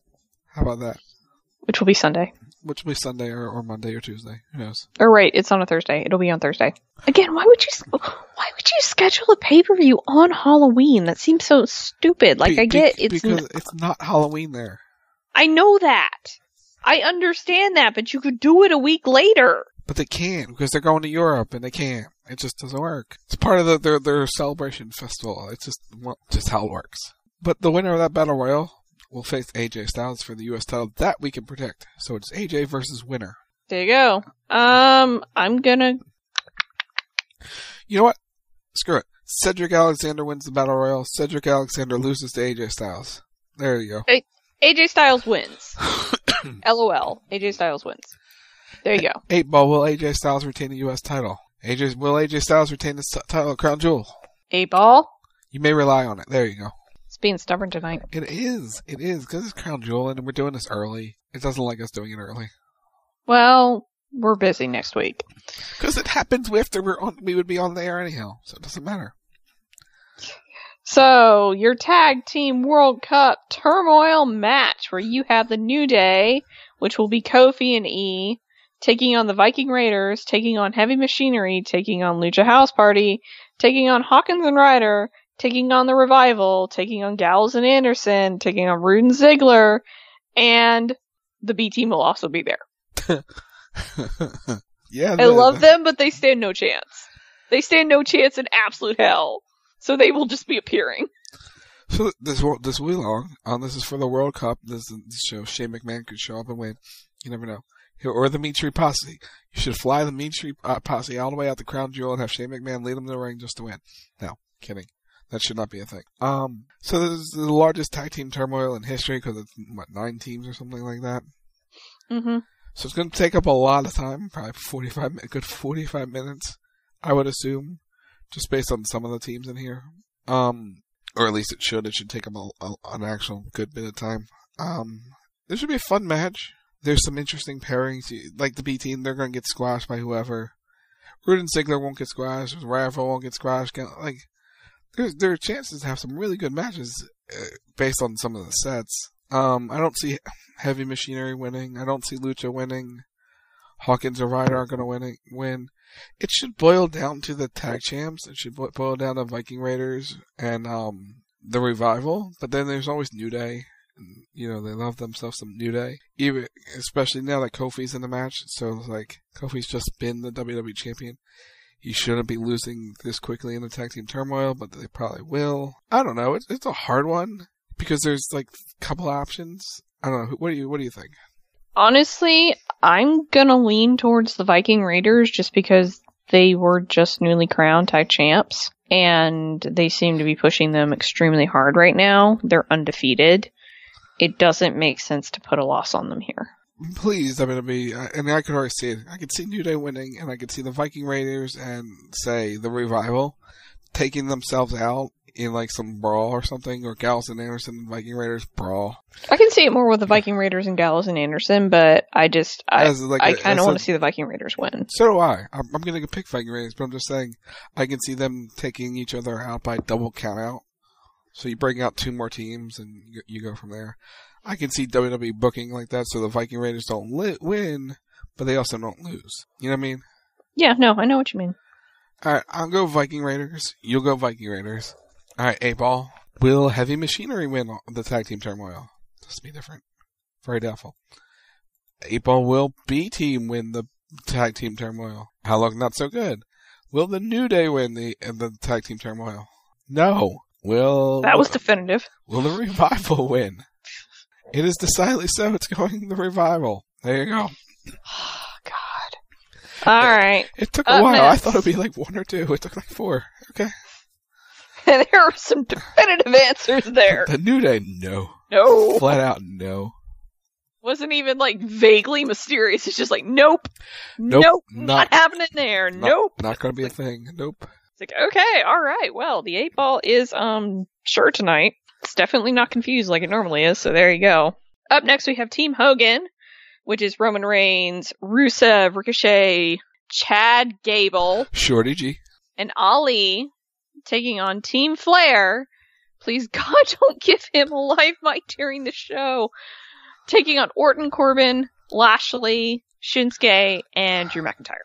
How about that? Which will be Sunday. Which will be Sunday or, or Monday or Tuesday. Who knows? Or right, it's on a Thursday. It'll be on Thursday. Again, why would you why would you schedule a pay-per-view on Halloween? That seems so stupid. Like, be, I get be, it's Because n- it's not Halloween there. I know that. I understand that, but you could do it a week later. But they can't, because they're going to Europe, and they can't. It just doesn't work. It's part of the, their their celebration festival. It's just well, just how it works. But the winner of that Battle Royal will face A J Styles for the U S title. That we can predict. So it's A J versus winner. There you go. Um, I'm gonna... You know what? Screw it. Cedric Alexander wins the Battle Royal. Cedric Alexander loses to A J Styles. There you go. A- AJ Styles wins. LOL. A J Styles wins. There you go. Eight Ball, will A J Styles retain the U S title? A J, will A J Styles retain the s- title of Crown Jewel? Eight Ball? You may rely on it. There you go. It's being stubborn tonight. It is. It is, because it's Crown Jewel, and we're doing this early. It doesn't like us doing it early. Well, we're busy next week. Because it happens after we're on, we would be on the air anyhow, so it doesn't matter. So, your Tag Team World Cup Turmoil match, where you have the New Day, which will be Kofi and E, taking on the Viking Raiders, taking on Heavy Machinery, taking on Lucha House Party, taking on Hawkins and Ryder, taking on the Revival, taking on Gallows and Anderson, taking on Rude and Ziggler, and the B Team will also be there. Yeah, I love them, but they stand no chance. They stand no chance in absolute hell. So they will just be appearing. So this this will be long. Um, this is for the World Cup. This, this show Shane McMahon could show up and win. You never know. Or the Mean Street Posse. You should fly the Mean Street uh, Posse all the way out to Crown Jewel and have Shane McMahon lead them to the ring just to win. No, kidding. That should not be a thing. Um, so this is the largest tag team turmoil in history because it's, what, nine teams or something like that? Mm-hmm. So it's going to take up a lot of time, probably forty-five, a good forty-five minutes, I would assume, just based on some of the teams in here. Um, or at least it should. It should take up a, a, an actual good bit of time. Um, this should be a fun match. There's some interesting pairings. Like the B team, they're going to get squashed by whoever. Rude and Ziggler won't get squashed. Rival won't get squashed. Like, there's, there are chances to have some really good matches uh, based on some of the sets. Um, I don't see Heavy Machinery winning. I don't see Lucha winning. Hawkins or Ryder are going to win. win. It should boil down to the tag champs. It should boil down to Viking Raiders and um, the Revival. But then there's always New Day. And, you know, they love themselves some New Day. Even especially now that Kofi's in the match. So it's like Kofi's just been the W W E champion. he shouldn't be losing this quickly in the tag team turmoil, but they probably will. I don't know. It's, it's a hard one because there's like a couple options. I don't know. What do you What do you think? Honestly, I'm gonna lean towards the Viking Raiders just because they were just newly crowned tag champs, and they seem to be pushing them extremely hard right now. They're undefeated. It doesn't make sense to put a loss on them here. Please, W W E, and I could already see it. I could see New Day winning, and I could see the Viking Raiders and, say, the Revival taking themselves out in, like, some brawl or something, or Gallows and Anderson and Viking Raiders brawl. I can see it more with the Viking Raiders and Gallows and Anderson, but I just, I, like I kind of want to see the Viking Raiders win. So do I. I'm, I'm going to pick Viking Raiders, but I'm just saying I can see them taking each other out by double count out. So you bring out two more teams, and you, you go from there. I can see W W E booking like that so the Viking Raiders don't li- win, but they also don't lose. You know what I mean? Yeah, no, I know what you mean. Alright, I'll go Viking Raiders. You'll go Viking Raiders. Alright, eight-Ball. Will Heavy Machinery win the tag team turmoil? This will be different. Very doubtful. eight-Ball, will B-Team win the tag team turmoil? How long? Not so good. Will the New Day win the, the tag team turmoil? No. Will... That was definitive. Will the Revival win? It is decidedly so. It's going the Revival. There you go. Oh, God. All right. It, it took a Up while. next. I thought it would be like one or two. It took like four. Okay. And there are some definitive answers there. The New Day, no. No. Flat out, no. Wasn't even like vaguely mysterious. It's just like, nope. Nope. Nope. Not, Not happening there. not, Nope. Not going to be a thing. Nope. It's like, okay, all right. Well, the eight ball is um sure tonight. It's definitely not confused like it normally is, so there you go. Up next, we have Team Hogan, which is Roman Reigns, Rusev, Ricochet, Chad Gable, Shorty G, and Ali taking on Team Flair. Please, God, don't give him a live mic during the show. Taking on Orton, Corbin, Lashley, Shinsuke, and Drew McIntyre.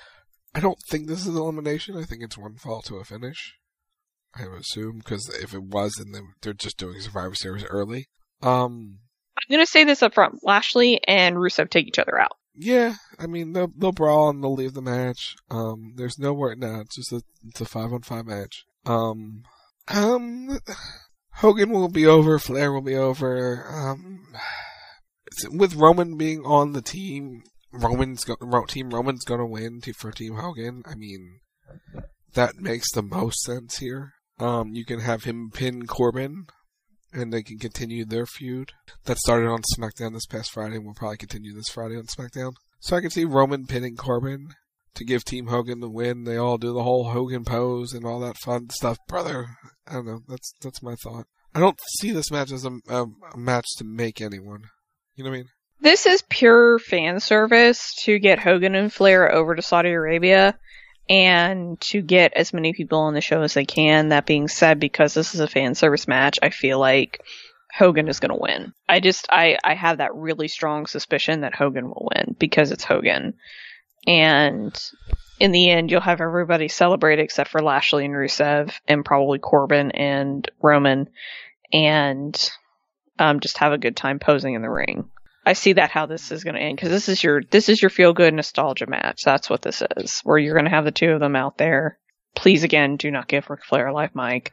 I don't think this is an elimination. I think it's one fall to a finish. I would assume, because if it was, then they- they're just doing Survivor Series early. Um, I'm going to say this up front. Lashley and Rusev take each other out. yeah, I mean, they'll, they'll brawl and they'll leave the match. Um, there's no word now. It's just a, it's a five on five match. Um, um, Hogan will be over. Flair will be over. Um, with Roman being on the team, Roman's go, Ro, Team Roman's gonna win to, for Team Hogan. I mean, that makes the most sense here. Um, you can have him pin Corbin, and they can continue their feud. That started on SmackDown this past Friday, and will probably continue this Friday on SmackDown. So I can see Roman pinning Corbin to give Team Hogan the win. They all do the whole Hogan pose and all that fun stuff. Brother, I don't know. That's that's my thought. I don't see this match as a, a, a match to make anyone. You know what I mean? This is pure fan service to get Hogan and Flair over to Saudi Arabia and to get as many people on the show as they can. That being said, because this is a fan service match, I feel like Hogan is going to win. I just, I, I have that really strong suspicion that Hogan will win because it's Hogan. And in the end, you'll have everybody celebrate except for Lashley and Rusev and probably Corbin and Roman, and um, just have a good time posing in the ring. I see that how this is going to end, because this is your this is your feel good nostalgia match. That's what this is, where you're going to have the two of them out there. Please, again, do not give Ric Flair a live mic.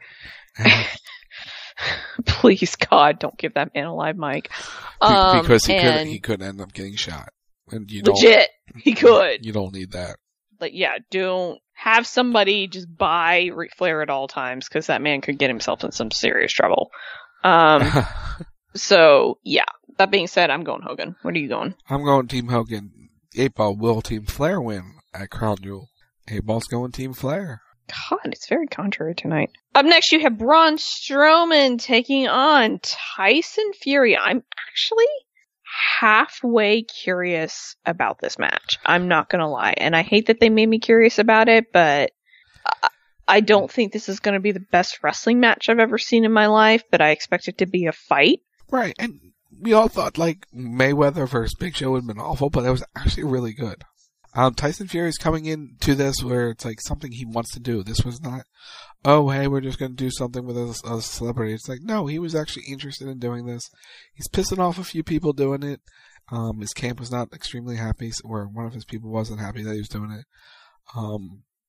Please, God, don't give that man a live mic. Um, because he and could he could end up getting shot, and you legit, don't, he could. You don't need that. Like, yeah, don't have somebody just buy Ric Flair at all times, because that man could get himself in some serious trouble. Um, so yeah. That being said, I'm going Hogan. Where are you going? I'm going Team Hogan. eight Ball will Team Flair win at Crown Jewel. eight Ball's going Team Flair. God, it's very contrary tonight. Up next, you have Braun Strowman taking on Tyson Fury. I'm actually halfway curious about this match. I'm not going to lie. And I hate that they made me curious about it, but I don't think this is going to be the best wrestling match I've ever seen in my life, but I expect it to be a fight. Right, and we all thought, like, Mayweather versus Big Show would have been awful, but it was actually really good. Um, Tyson Fury's coming into this where it's like something he wants to do. This was not, oh, hey, we're just going to do something with a, a celebrity. It's like, no, he was actually interested in doing this. He's pissing off a few people doing it. Um, his camp was not extremely happy, or one of his people wasn't happy that he was doing it. Um,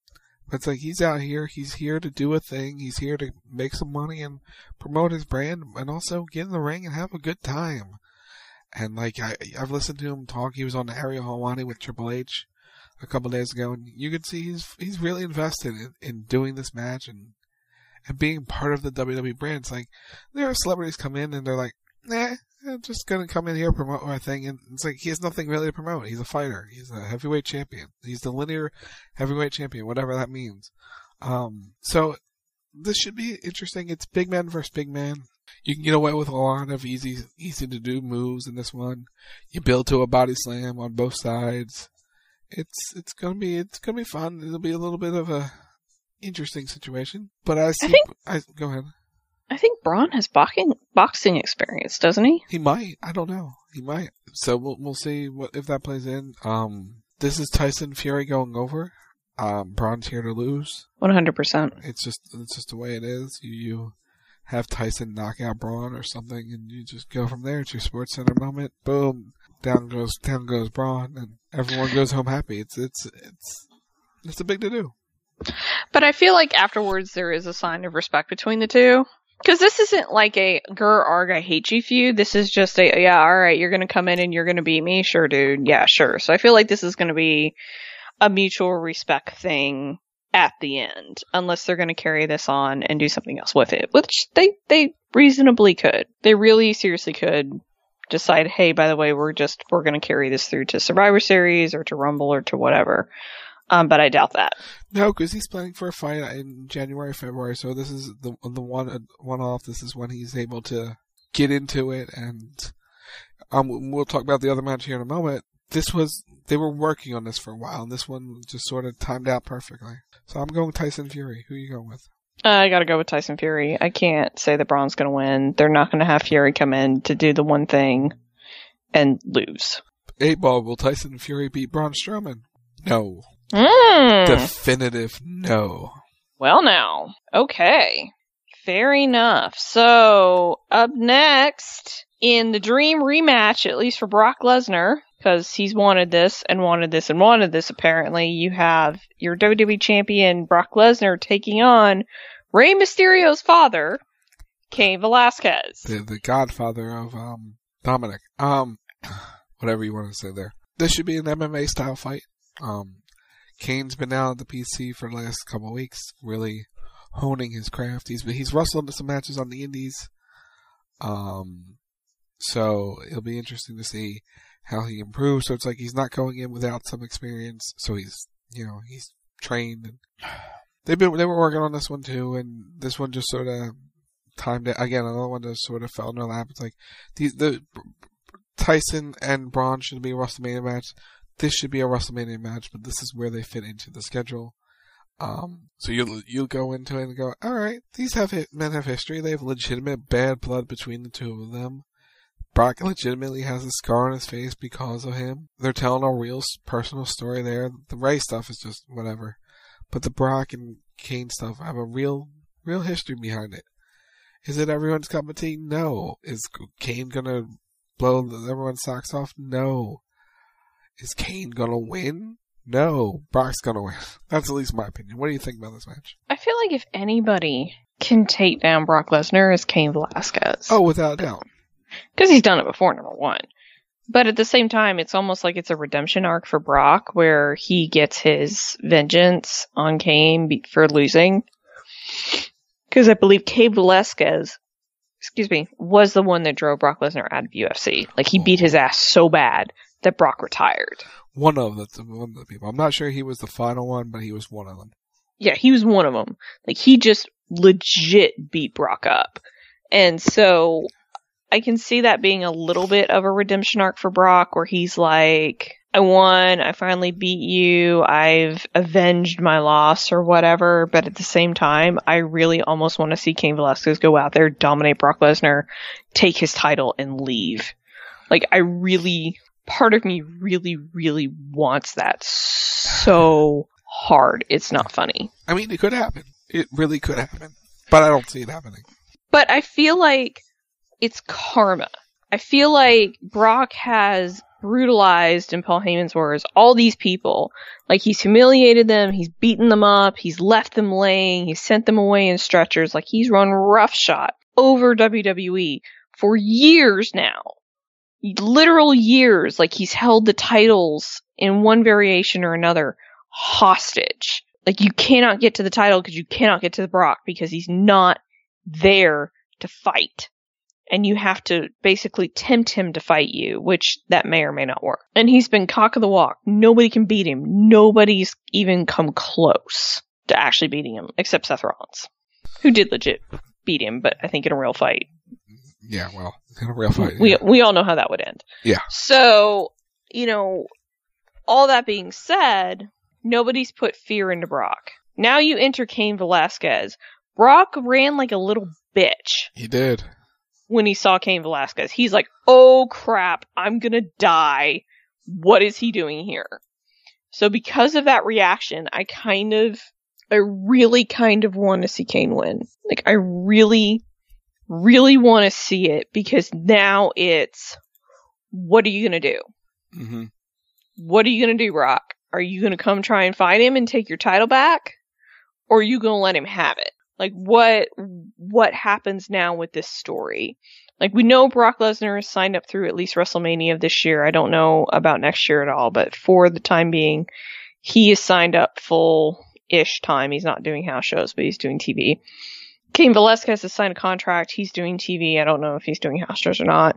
It's like he's out here, he's here to do a thing, he's here to make some money and promote his brand, and also get in the ring and have a good time. And like, I, I've listened to him talk, he was on the Ariel Helwani with Triple H a couple days ago, and you can see he's he's really invested in, in doing this match and and being part of the W W E brand. It's like, there are celebrities come in and they're like, nah, I'm just gonna come in here, promote our thing, and it's like, he has nothing really to promote. He's a fighter. He's a heavyweight champion. He's the linear heavyweight champion, whatever that means. Um, so, this should be interesting. It's big man versus big man. You can get away with a lot of easy, easy to do moves in this one. You build to a body slam on both sides. It's, it's gonna be, it's gonna be fun. It'll be a little bit of a interesting situation. But I see, I, think, I go ahead. I think Braun has boxing, boxing experience, doesn't he? He might. I don't know. He might. So we'll, we'll see what, if that plays in. Um, this is Tyson Fury going over. Um, Braun's here to lose. one hundred percent. It's just, it's just the way it is. You, you have Tyson knock out Braun or something, and you just go from there. It's your Sports Center moment. Boom. Down goes, down goes Braun, and everyone goes home happy. It's, it's, it's, it's a big to do. But I feel like afterwards there is a sign of respect between the two. Because this isn't like a grr arg I hate you feud. This is just a, yeah, alright, you're gonna come in and you're gonna beat me? Sure, dude. Yeah, sure. So I feel like this is gonna be a mutual respect thing at the end. Unless they're gonna carry this on and do something else with it. Which they, they reasonably could. They really seriously could decide, hey, by the way, we're just, we're gonna carry this through to Survivor Series or to Rumble or to whatever. Um, but I doubt that. No, because he's planning for a fight in January, February, so this is the the one one off. This is when he's able to get into it, and um, we'll talk about the other match here in a moment. This was, they were working on this for a while, and this one just sort of timed out perfectly. So I'm going Tyson Fury. Who are you going with? Uh, I gotta go with Tyson Fury. I can't say that Braun's gonna win. They're not gonna have Fury come in to do the one thing and lose. Eight ball, will Tyson Fury beat Braun Strowman? No. Mm. Definitive no. Well now, okay. Fair enough. So, up next, in the dream rematch, at least for Brock Lesnar, because he's wanted this and wanted this and wanted this apparently, you have your W W E Champion Brock Lesnar taking on Rey Mysterio's father, Cain Velasquez. The, the godfather of um Dominic. Um, whatever you want to say there. This should be an M M A style fight. Um, Kane's been out at the P C for the last couple of weeks, really honing his craft. He's he's wrestled some matches on the Indies, um, so it'll be interesting to see how he improves. So it's like he's not going in without some experience. So he's, you know, he's trained. And they've been they were working on this one too, and this one just sort of timed it again. Another one that sort of fell in their lap. It's like these the Tyson and Braun should be a WrestleMania match. This should be a WrestleMania match, but this is where they fit into the schedule. Um, so you'll you'll go into it and go, all right, these have men have history. They have legitimate bad blood between the two of them. Brock legitimately has a scar on his face because of him. They're telling a real personal story there. The Ray stuff is just whatever, but the Brock and Kane stuff have a real real history behind it. Is it everyone's cup of tea? No. Is Kane gonna blow everyone's socks off? No. Is Kane gonna win? No. Brock's gonna win. That's at least my opinion. What do you think about this match? I feel like if anybody can take down Brock Lesnar, it's Cain Velasquez. Oh, without a doubt. Because he's done it before, number one. But at the same time, it's almost like it's a redemption arc for Brock, where he gets his vengeance on Cain for losing. Because I believe Cain Velasquez, excuse me, was the one that drove Brock Lesnar out of U F C. Like, he beat his ass so bad that Brock retired. One of the one of the people. I'm not sure he was the final one, but he was one of them. Yeah, he was one of them. Like, he just legit beat Brock up. And so I can see that being a little bit of a redemption arc for Brock, where he's like, I won, I finally beat you, I've avenged my loss or whatever, but at the same time, I really almost want to see Cain Velasquez go out there, dominate Brock Lesnar, take his title, and leave. Like, I really... part of me really, really wants that so hard. It's not funny. I mean, it could happen. It really could happen. But I don't see it happening. But I feel like it's karma. I feel like Brock has brutalized, in Paul Heyman's words, all these people. Like, he's humiliated them, he's beaten them up, he's left them laying, he's sent them away in stretchers. Like, he's run roughshod over W W E for years now. Literal years. Like, he's held the titles in one variation or another hostage. Like, you cannot get to the title because you cannot get to the Brock because he's not there to fight. And you have to basically tempt him to fight you, which that may or may not work. And he's been cock of the walk. Nobody can beat him. Nobody's even come close to actually beating him, except Seth Rollins, who did legit beat him, but I think in a real fight. Yeah, well, in a real fight. We yeah. we all know how that would end. Yeah. So, you know, all that being said, nobody's put fear into Brock. Now you enter Cain Velasquez. Brock ran like a little bitch. He did. When he saw Cain Velasquez. He's like, oh crap, I'm gonna die. What is he doing here? So because of that reaction, I kind of, I really kind of want to see Cain win. Like, I really, really want to see it because now it's, what are you gonna do? Mm-hmm. What are you gonna do, Brock? Are you gonna come try and fight him and take your title back? Or are you gonna let him have it? Like, what what happens now with this story? Like, we know Brock Lesnar is signed up through at least WrestleMania of this year. I don't know about next year at all, but for the time being, he is signed up full-ish time. He's not doing house shows, but he's doing T V. Cain Velasquez has signed a contract. He's doing T V. I don't know if he's doing house shows or not.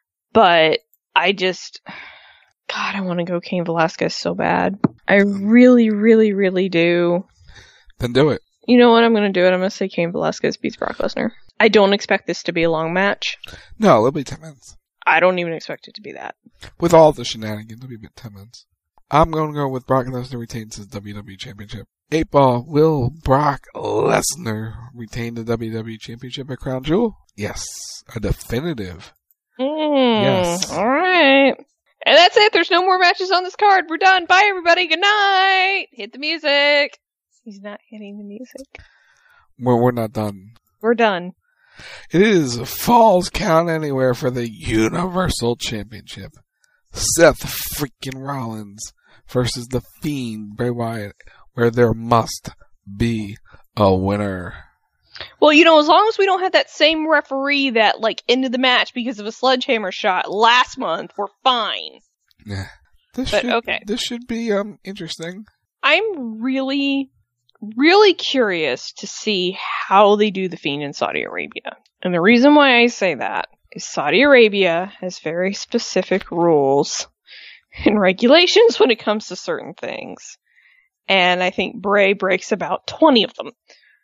But I just... God, I want to go Cain Velasquez so bad. I really, really, really do. Then do it. You know what? I'm going to do it. I'm going to say Cain Velasquez beats Brock Lesnar. I don't expect this to be a long match. No, it'll be ten minutes. I don't even expect it to be that. With all the shenanigans, it'll be ten minutes. I'm going to go with Brock Lesnar retains his W W E Championship. Eight Ball, will Brock Lesnar retain the W W E Championship at Crown Jewel? Yes. A definitive. Mm, yes. All right. And that's it. There's no more matches on this card. We're done. Bye, everybody. Good night. Hit the music. He's not hitting the music. We're, we're not done. We're done. It is Falls Count Anywhere for the Universal Championship. Seth freaking Rollins versus The Fiend, Bray Wyatt, where there must be a winner. Well, you know, as long as we don't have that same referee that, like, ended the match because of a sledgehammer shot last month, we're fine. Yeah. This but, should, okay. This should be um interesting. I'm really, really curious to see how they do The Fiend in Saudi Arabia. And the reason why I say that is Saudi Arabia has very specific rules and regulations when it comes to certain things. And I think Bray breaks about twenty of them.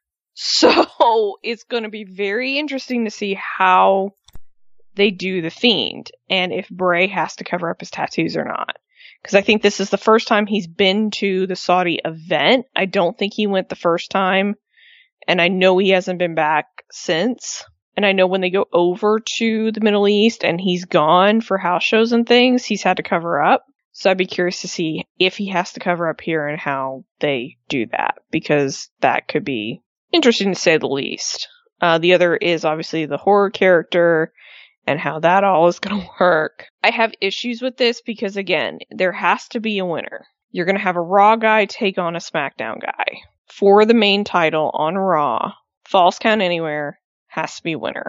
So it's going to be very interesting to see how they do The Fiend and if Bray has to cover up his tattoos or not. Because I think this is the first time he's been to the Saudi event. I don't think he went the first time. And I know he hasn't been back since. And I know when they go over to the Middle East and he's gone for house shows and things, he's had to cover up. So I'd be curious to see if he has to cover up here and how they do that. Because that could be interesting to say the least. Uh, the other is obviously the horror character and how that all is going to work. I have issues with this because, again, there has to be a winner. You're going to have a Raw guy take on a SmackDown guy. For the main title on Raw, Falls Count Anywhere has to be a winner.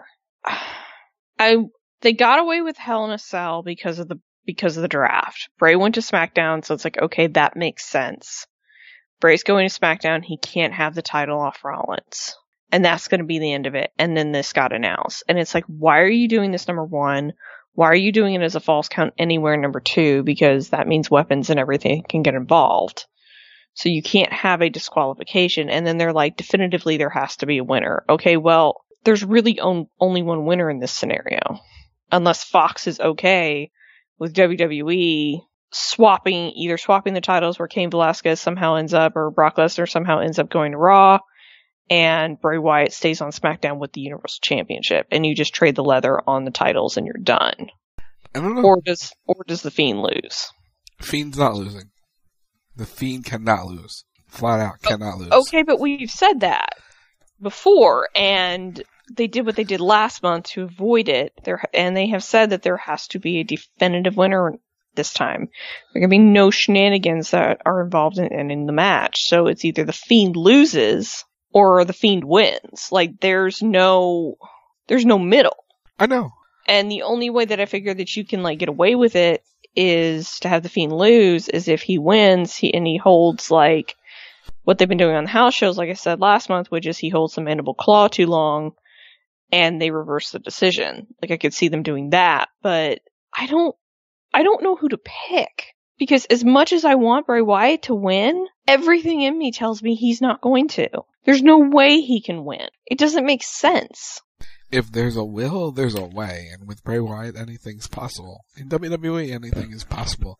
I They got away with Hell in a Cell because of the because of the draft. Bray went to SmackDown, so it's like, okay, that makes sense. Bray's going to SmackDown, he can't have the title off Rollins. And that's going to be the end of it. And then this got announced. And it's like, why are you doing this, number one? Why are you doing it as a Falls Count Anywhere, number two? Because that means weapons and everything can get involved. So you can't have a disqualification. And then they're like, definitively there has to be a winner. Okay, well, there's really on- only one winner in this scenario. Unless Fox is okay with W W E swapping, either swapping the titles where Cain Velasquez somehow ends up, or Brock Lesnar somehow ends up going to Raw, and Bray Wyatt stays on SmackDown with the Universal Championship, and you just trade the leather on the titles and you're done. I don't know. Or does or does the Fiend lose? Fiend's not losing. The Fiend cannot lose. Flat out cannot lose. Okay, but we've said that before, and they did what they did last month to avoid it. There, and they have said that there has to be a definitive winner this time. There can be no shenanigans that are involved in, in, in the match. So it's either the Fiend loses or the Fiend wins. Like, there's no, there's no middle. I know. And the only way that I figure that you can, like, get away with it is to have the Fiend lose, is if he wins he, and he holds, like, what they've been doing on the house shows, like I said last month, which is he holds the mandible claw too long and they reverse the decision. Like, I could see them doing that, but I don't, I don't know who to pick. Because as much as I want Bray Wyatt to win, everything in me tells me he's not going to. There's no way he can win. It doesn't make sense. If there's a will, there's a way. And with Bray Wyatt, anything's possible. In W W E, anything is possible.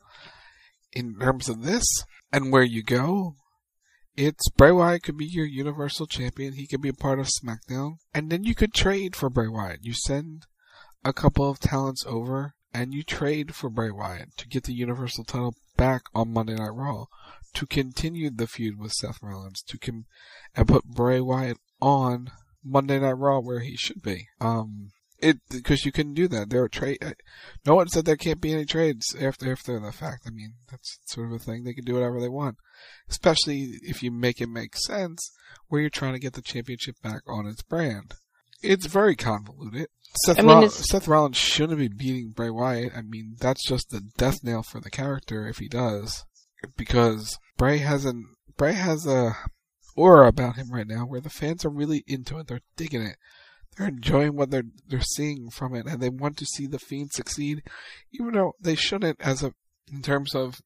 In terms of this, and where you go, it's Bray Wyatt could be your Universal Champion. He could be a part of SmackDown. And then you could trade for Bray Wyatt. You send a couple of talents over, and you trade for Bray Wyatt to get the Universal title back on Monday Night Raw, to continue the feud with Seth Rollins, to com- and put Bray Wyatt on Monday Night Raw where he should be. Um, it because you can do that. There are trade. No one said there can't be any trades after after the fact. I mean, that's sort of a thing. They can do whatever they want, especially if you make it make sense where you're trying to get the championship back on its brand. It's very convoluted. Seth, I mean, Roll- Seth Rollins shouldn't be beating Bray Wyatt. I mean, that's just the death nail for the character if he does, because Bray has an Bray has a aura about him right now where the fans are really into it. They're digging it. They're enjoying what they're they're seeing from it, and they want to see the Fiend succeed, even though they shouldn't. As a in terms of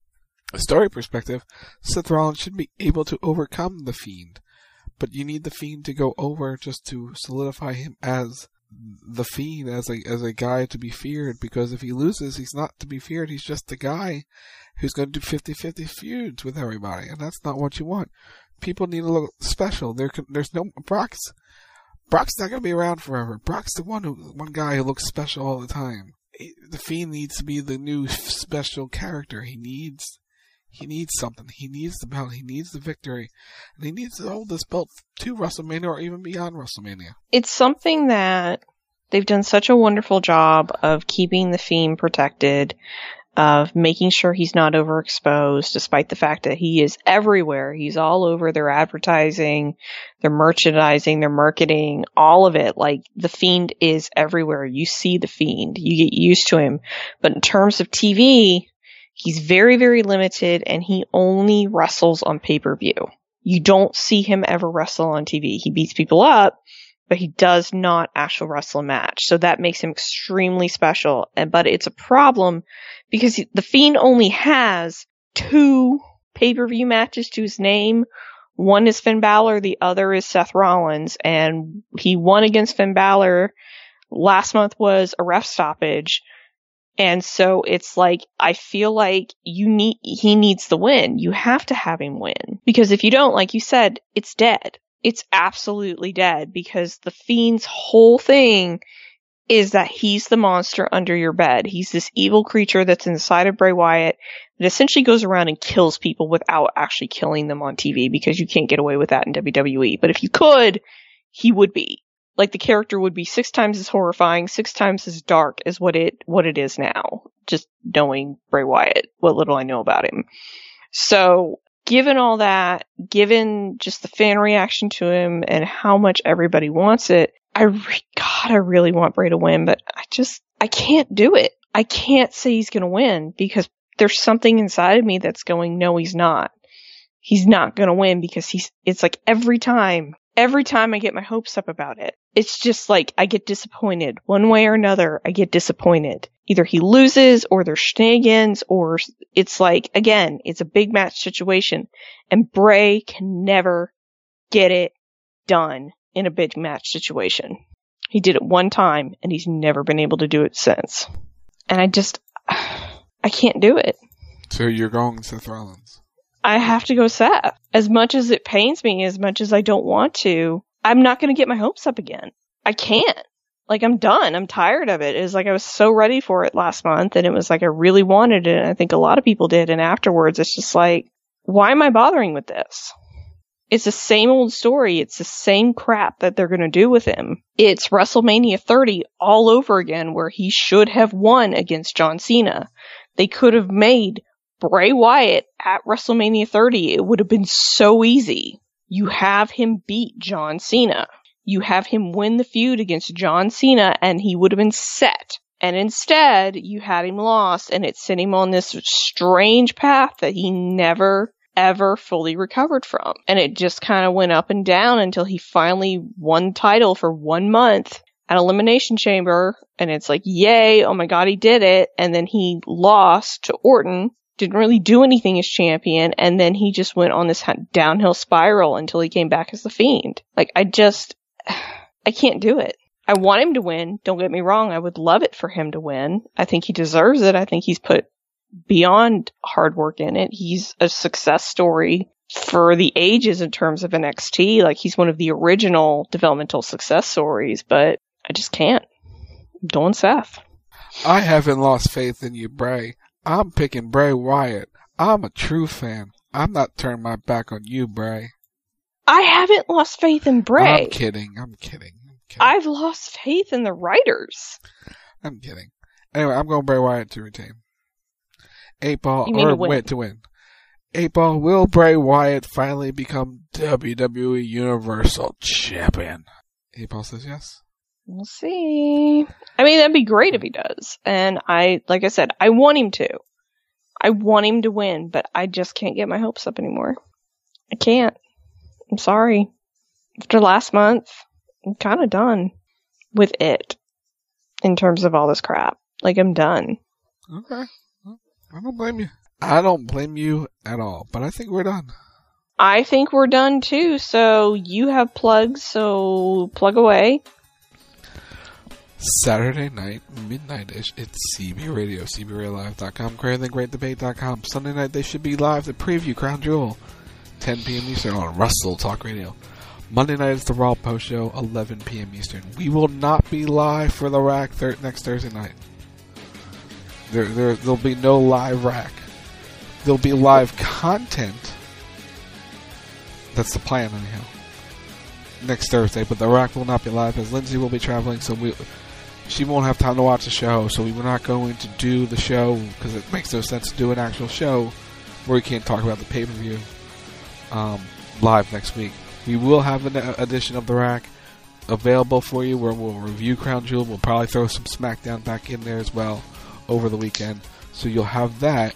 a story perspective, Seth Rollins should be able to overcome the Fiend, but you need the Fiend to go over just to solidify him as the Fiend, as a as a guy to be feared. Because if he loses, he's not to be feared. He's just a guy who's going to do fifty-fifty feuds with everybody, and that's not what you want. People need to look special. There, can, there's no Brock's. Brock's not going to be around forever. Brock's the one who, one guy who looks special all the time. He, the Fiend needs to be the new special character. He needs, he needs something. He needs the belt. He needs the victory, and he needs to hold this belt to WrestleMania or even beyond WrestleMania. It's something that they've done such a wonderful job of keeping the Fiend protected, of making sure he's not overexposed, despite the fact that he is everywhere. He's all over their advertising, their merchandising, their marketing, all of it. Like, the Fiend is everywhere. You see the Fiend. You get used to him. But in terms of T V, he's very, very limited, and he only wrestles on pay-per-view. You don't see him ever wrestle on T V. He beats people up, but he does not actually wrestle a match. So that makes him extremely special. And but it's a problem because he, the Fiend only has two pay-per-view matches to his name. One is Finn Balor, the other is Seth Rollins, and he won against Finn Balor. Last month was a ref stoppage. And so it's like, I feel like you need, he needs the win. You have to have him win. Because if you don't, like you said, it's dead. It's absolutely dead, because the Fiend's whole thing is that he's the monster under your bed. He's this evil creature that's inside of Bray Wyatt that essentially goes around and kills people without actually killing them on T V, because you can't get away with that in W W E. But if you could, he would be. Like, the character would be six times as horrifying, six times as dark as what it what it is now. Just knowing Bray Wyatt, what little I know about him. So, given all that, given just the fan reaction to him and how much everybody wants it, I re- God, I really want Bray to win, but I just, I can't do it. I can't say he's going to win, because there's something inside of me that's going, no, he's not. He's not going to win, because he's, it's like every time, every time I get my hopes up about it, it's just like I get disappointed. One way or another, I get disappointed. Either he loses, or there's shenanigans, or it's like, again, it's a big match situation, and Bray can never get it done in a big match situation. He did it one time, and he's never been able to do it since. And I just, I can't do it. So you're going Seth Rollins? I have to go Seth. As much as it pains me, as much as I don't want to, I'm not going to get my hopes up again. I can't. Like, I'm done. I'm tired of it. It was like I was so ready for it last month, and it was like I really wanted it, and I think a lot of people did, and afterwards it's just like, why am I bothering with this? It's the same old story. It's the same crap that they're going to do with him. It's WrestleMania thirty all over again, where he should have won against John Cena. They could have made Bray Wyatt at WrestleMania thirty. It would have been so easy. You have him beat John Cena. You have him win the feud against John Cena, and he would have been set. And instead, you had him lost, and it sent him on this strange path that he never, ever fully recovered from. And it just kind of went up and down until he finally won the title for one month at Elimination Chamber. And it's like, yay, oh my god, he did it. And then he lost to Orton. Didn't really do anything as champion. And then he just went on this downhill spiral until he came back as the Fiend. Like, I just... I can't do it. I want him to win. Don't get me wrong. I would love it for him to win. I think he deserves it. I think he's put beyond hard work in it. He's a success story for the ages in terms of N X T. Like, he's one of the original developmental success stories, but I just can't. I'm doing Seth. I haven't lost faith in you, Bray. I'm picking Bray Wyatt. I'm a true fan. I'm not turning my back on you, Bray. I haven't lost faith in Bray. I'm kidding. I'm kidding. I'm kidding. I've lost faith in the writers. I'm kidding. Anyway, I'm going Bray Wyatt to retain. Eight Ball, You mean or to win. win to win. Eight Ball, will Bray Wyatt finally become W W E Universal Champion? Eight Ball says yes. We'll see. I mean, that'd be great if he does. And I, like I said, I want him to. I want him to win, but I just can't get my hopes up anymore. I can't. I'm sorry. After last month, I'm kind of done with it in terms of all this crap. Like, I'm done. Okay. I don't blame you. I don't blame you at all, but I think we're done. I think we're done too, so you have plugs, so plug away. Saturday night, midnight-ish, it's C B Radio, C B radio live dot com, greater than great debate dot com. Sunday night, they should be live to preview Crown Jewel. ten p.m. Eastern on Russell Talk Radio. Monday night is the Raw Post Show, eleven p.m. Eastern. We will not be live for the Rack thir- next Thursday night. There, there, there'll be no live Rack. There'll be live content. That's the plan, anyhow. Next Thursday, but the Rack will not be live as Lindsay will be traveling, so we, she won't have time to watch the show. So we were not going to do the show because it makes no sense to do an actual show where we can't talk about the pay-per-view. Um, live next week. We will have an edition of The Rack available for you where we'll review Crown Jewel. We'll probably throw some SmackDown back in there as well over the weekend. So you'll have that.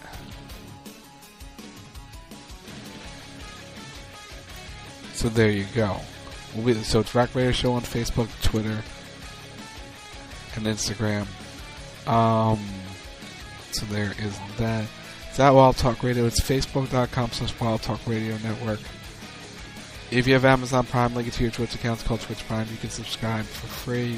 So there you go. We'll be, so it's Rack Radio Show on Facebook, Twitter, and Instagram. Um, so there is that. It's at Wild Talk Radio. It's facebook.com slash Wild Talk Radio Network. If you have Amazon Prime, link it to your Twitch account. It's called Twitch Prime. You can subscribe for free.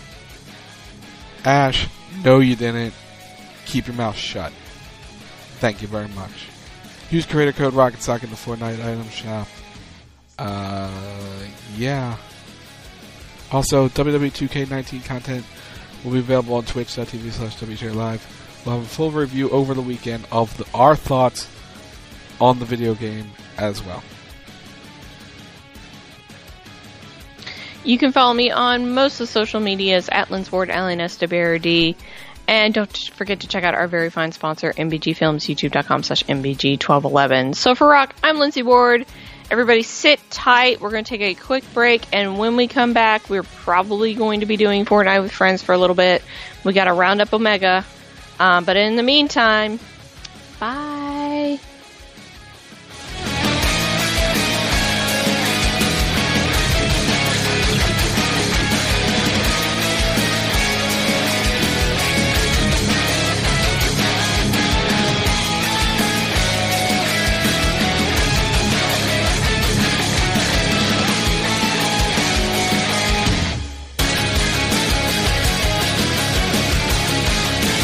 Ash, no you didn't. Keep your mouth shut. Thank you very much. Use creator code RocketSock in the Fortnite item shop. Uh, yeah. Also, W W E two K nineteen content will be available on twitch.tv slash WTR Live. We'll have a full review over the weekend of the, our thoughts on the video game as well. You can follow me on most of the social medias at Linsward, L N S W R D. And don't forget to check out our very fine sponsor, M B G Films, youtube.com slash MBG twelve eleven. So for Rock, I'm Lindsay Ward. Everybody sit tight. We're going to take a quick break. And when we come back, we're probably going to be doing Fortnite with Friends for a little bit. We got to round up Omega. Um, but in the meantime, bye.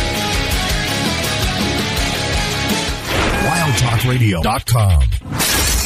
wild talk radio dot com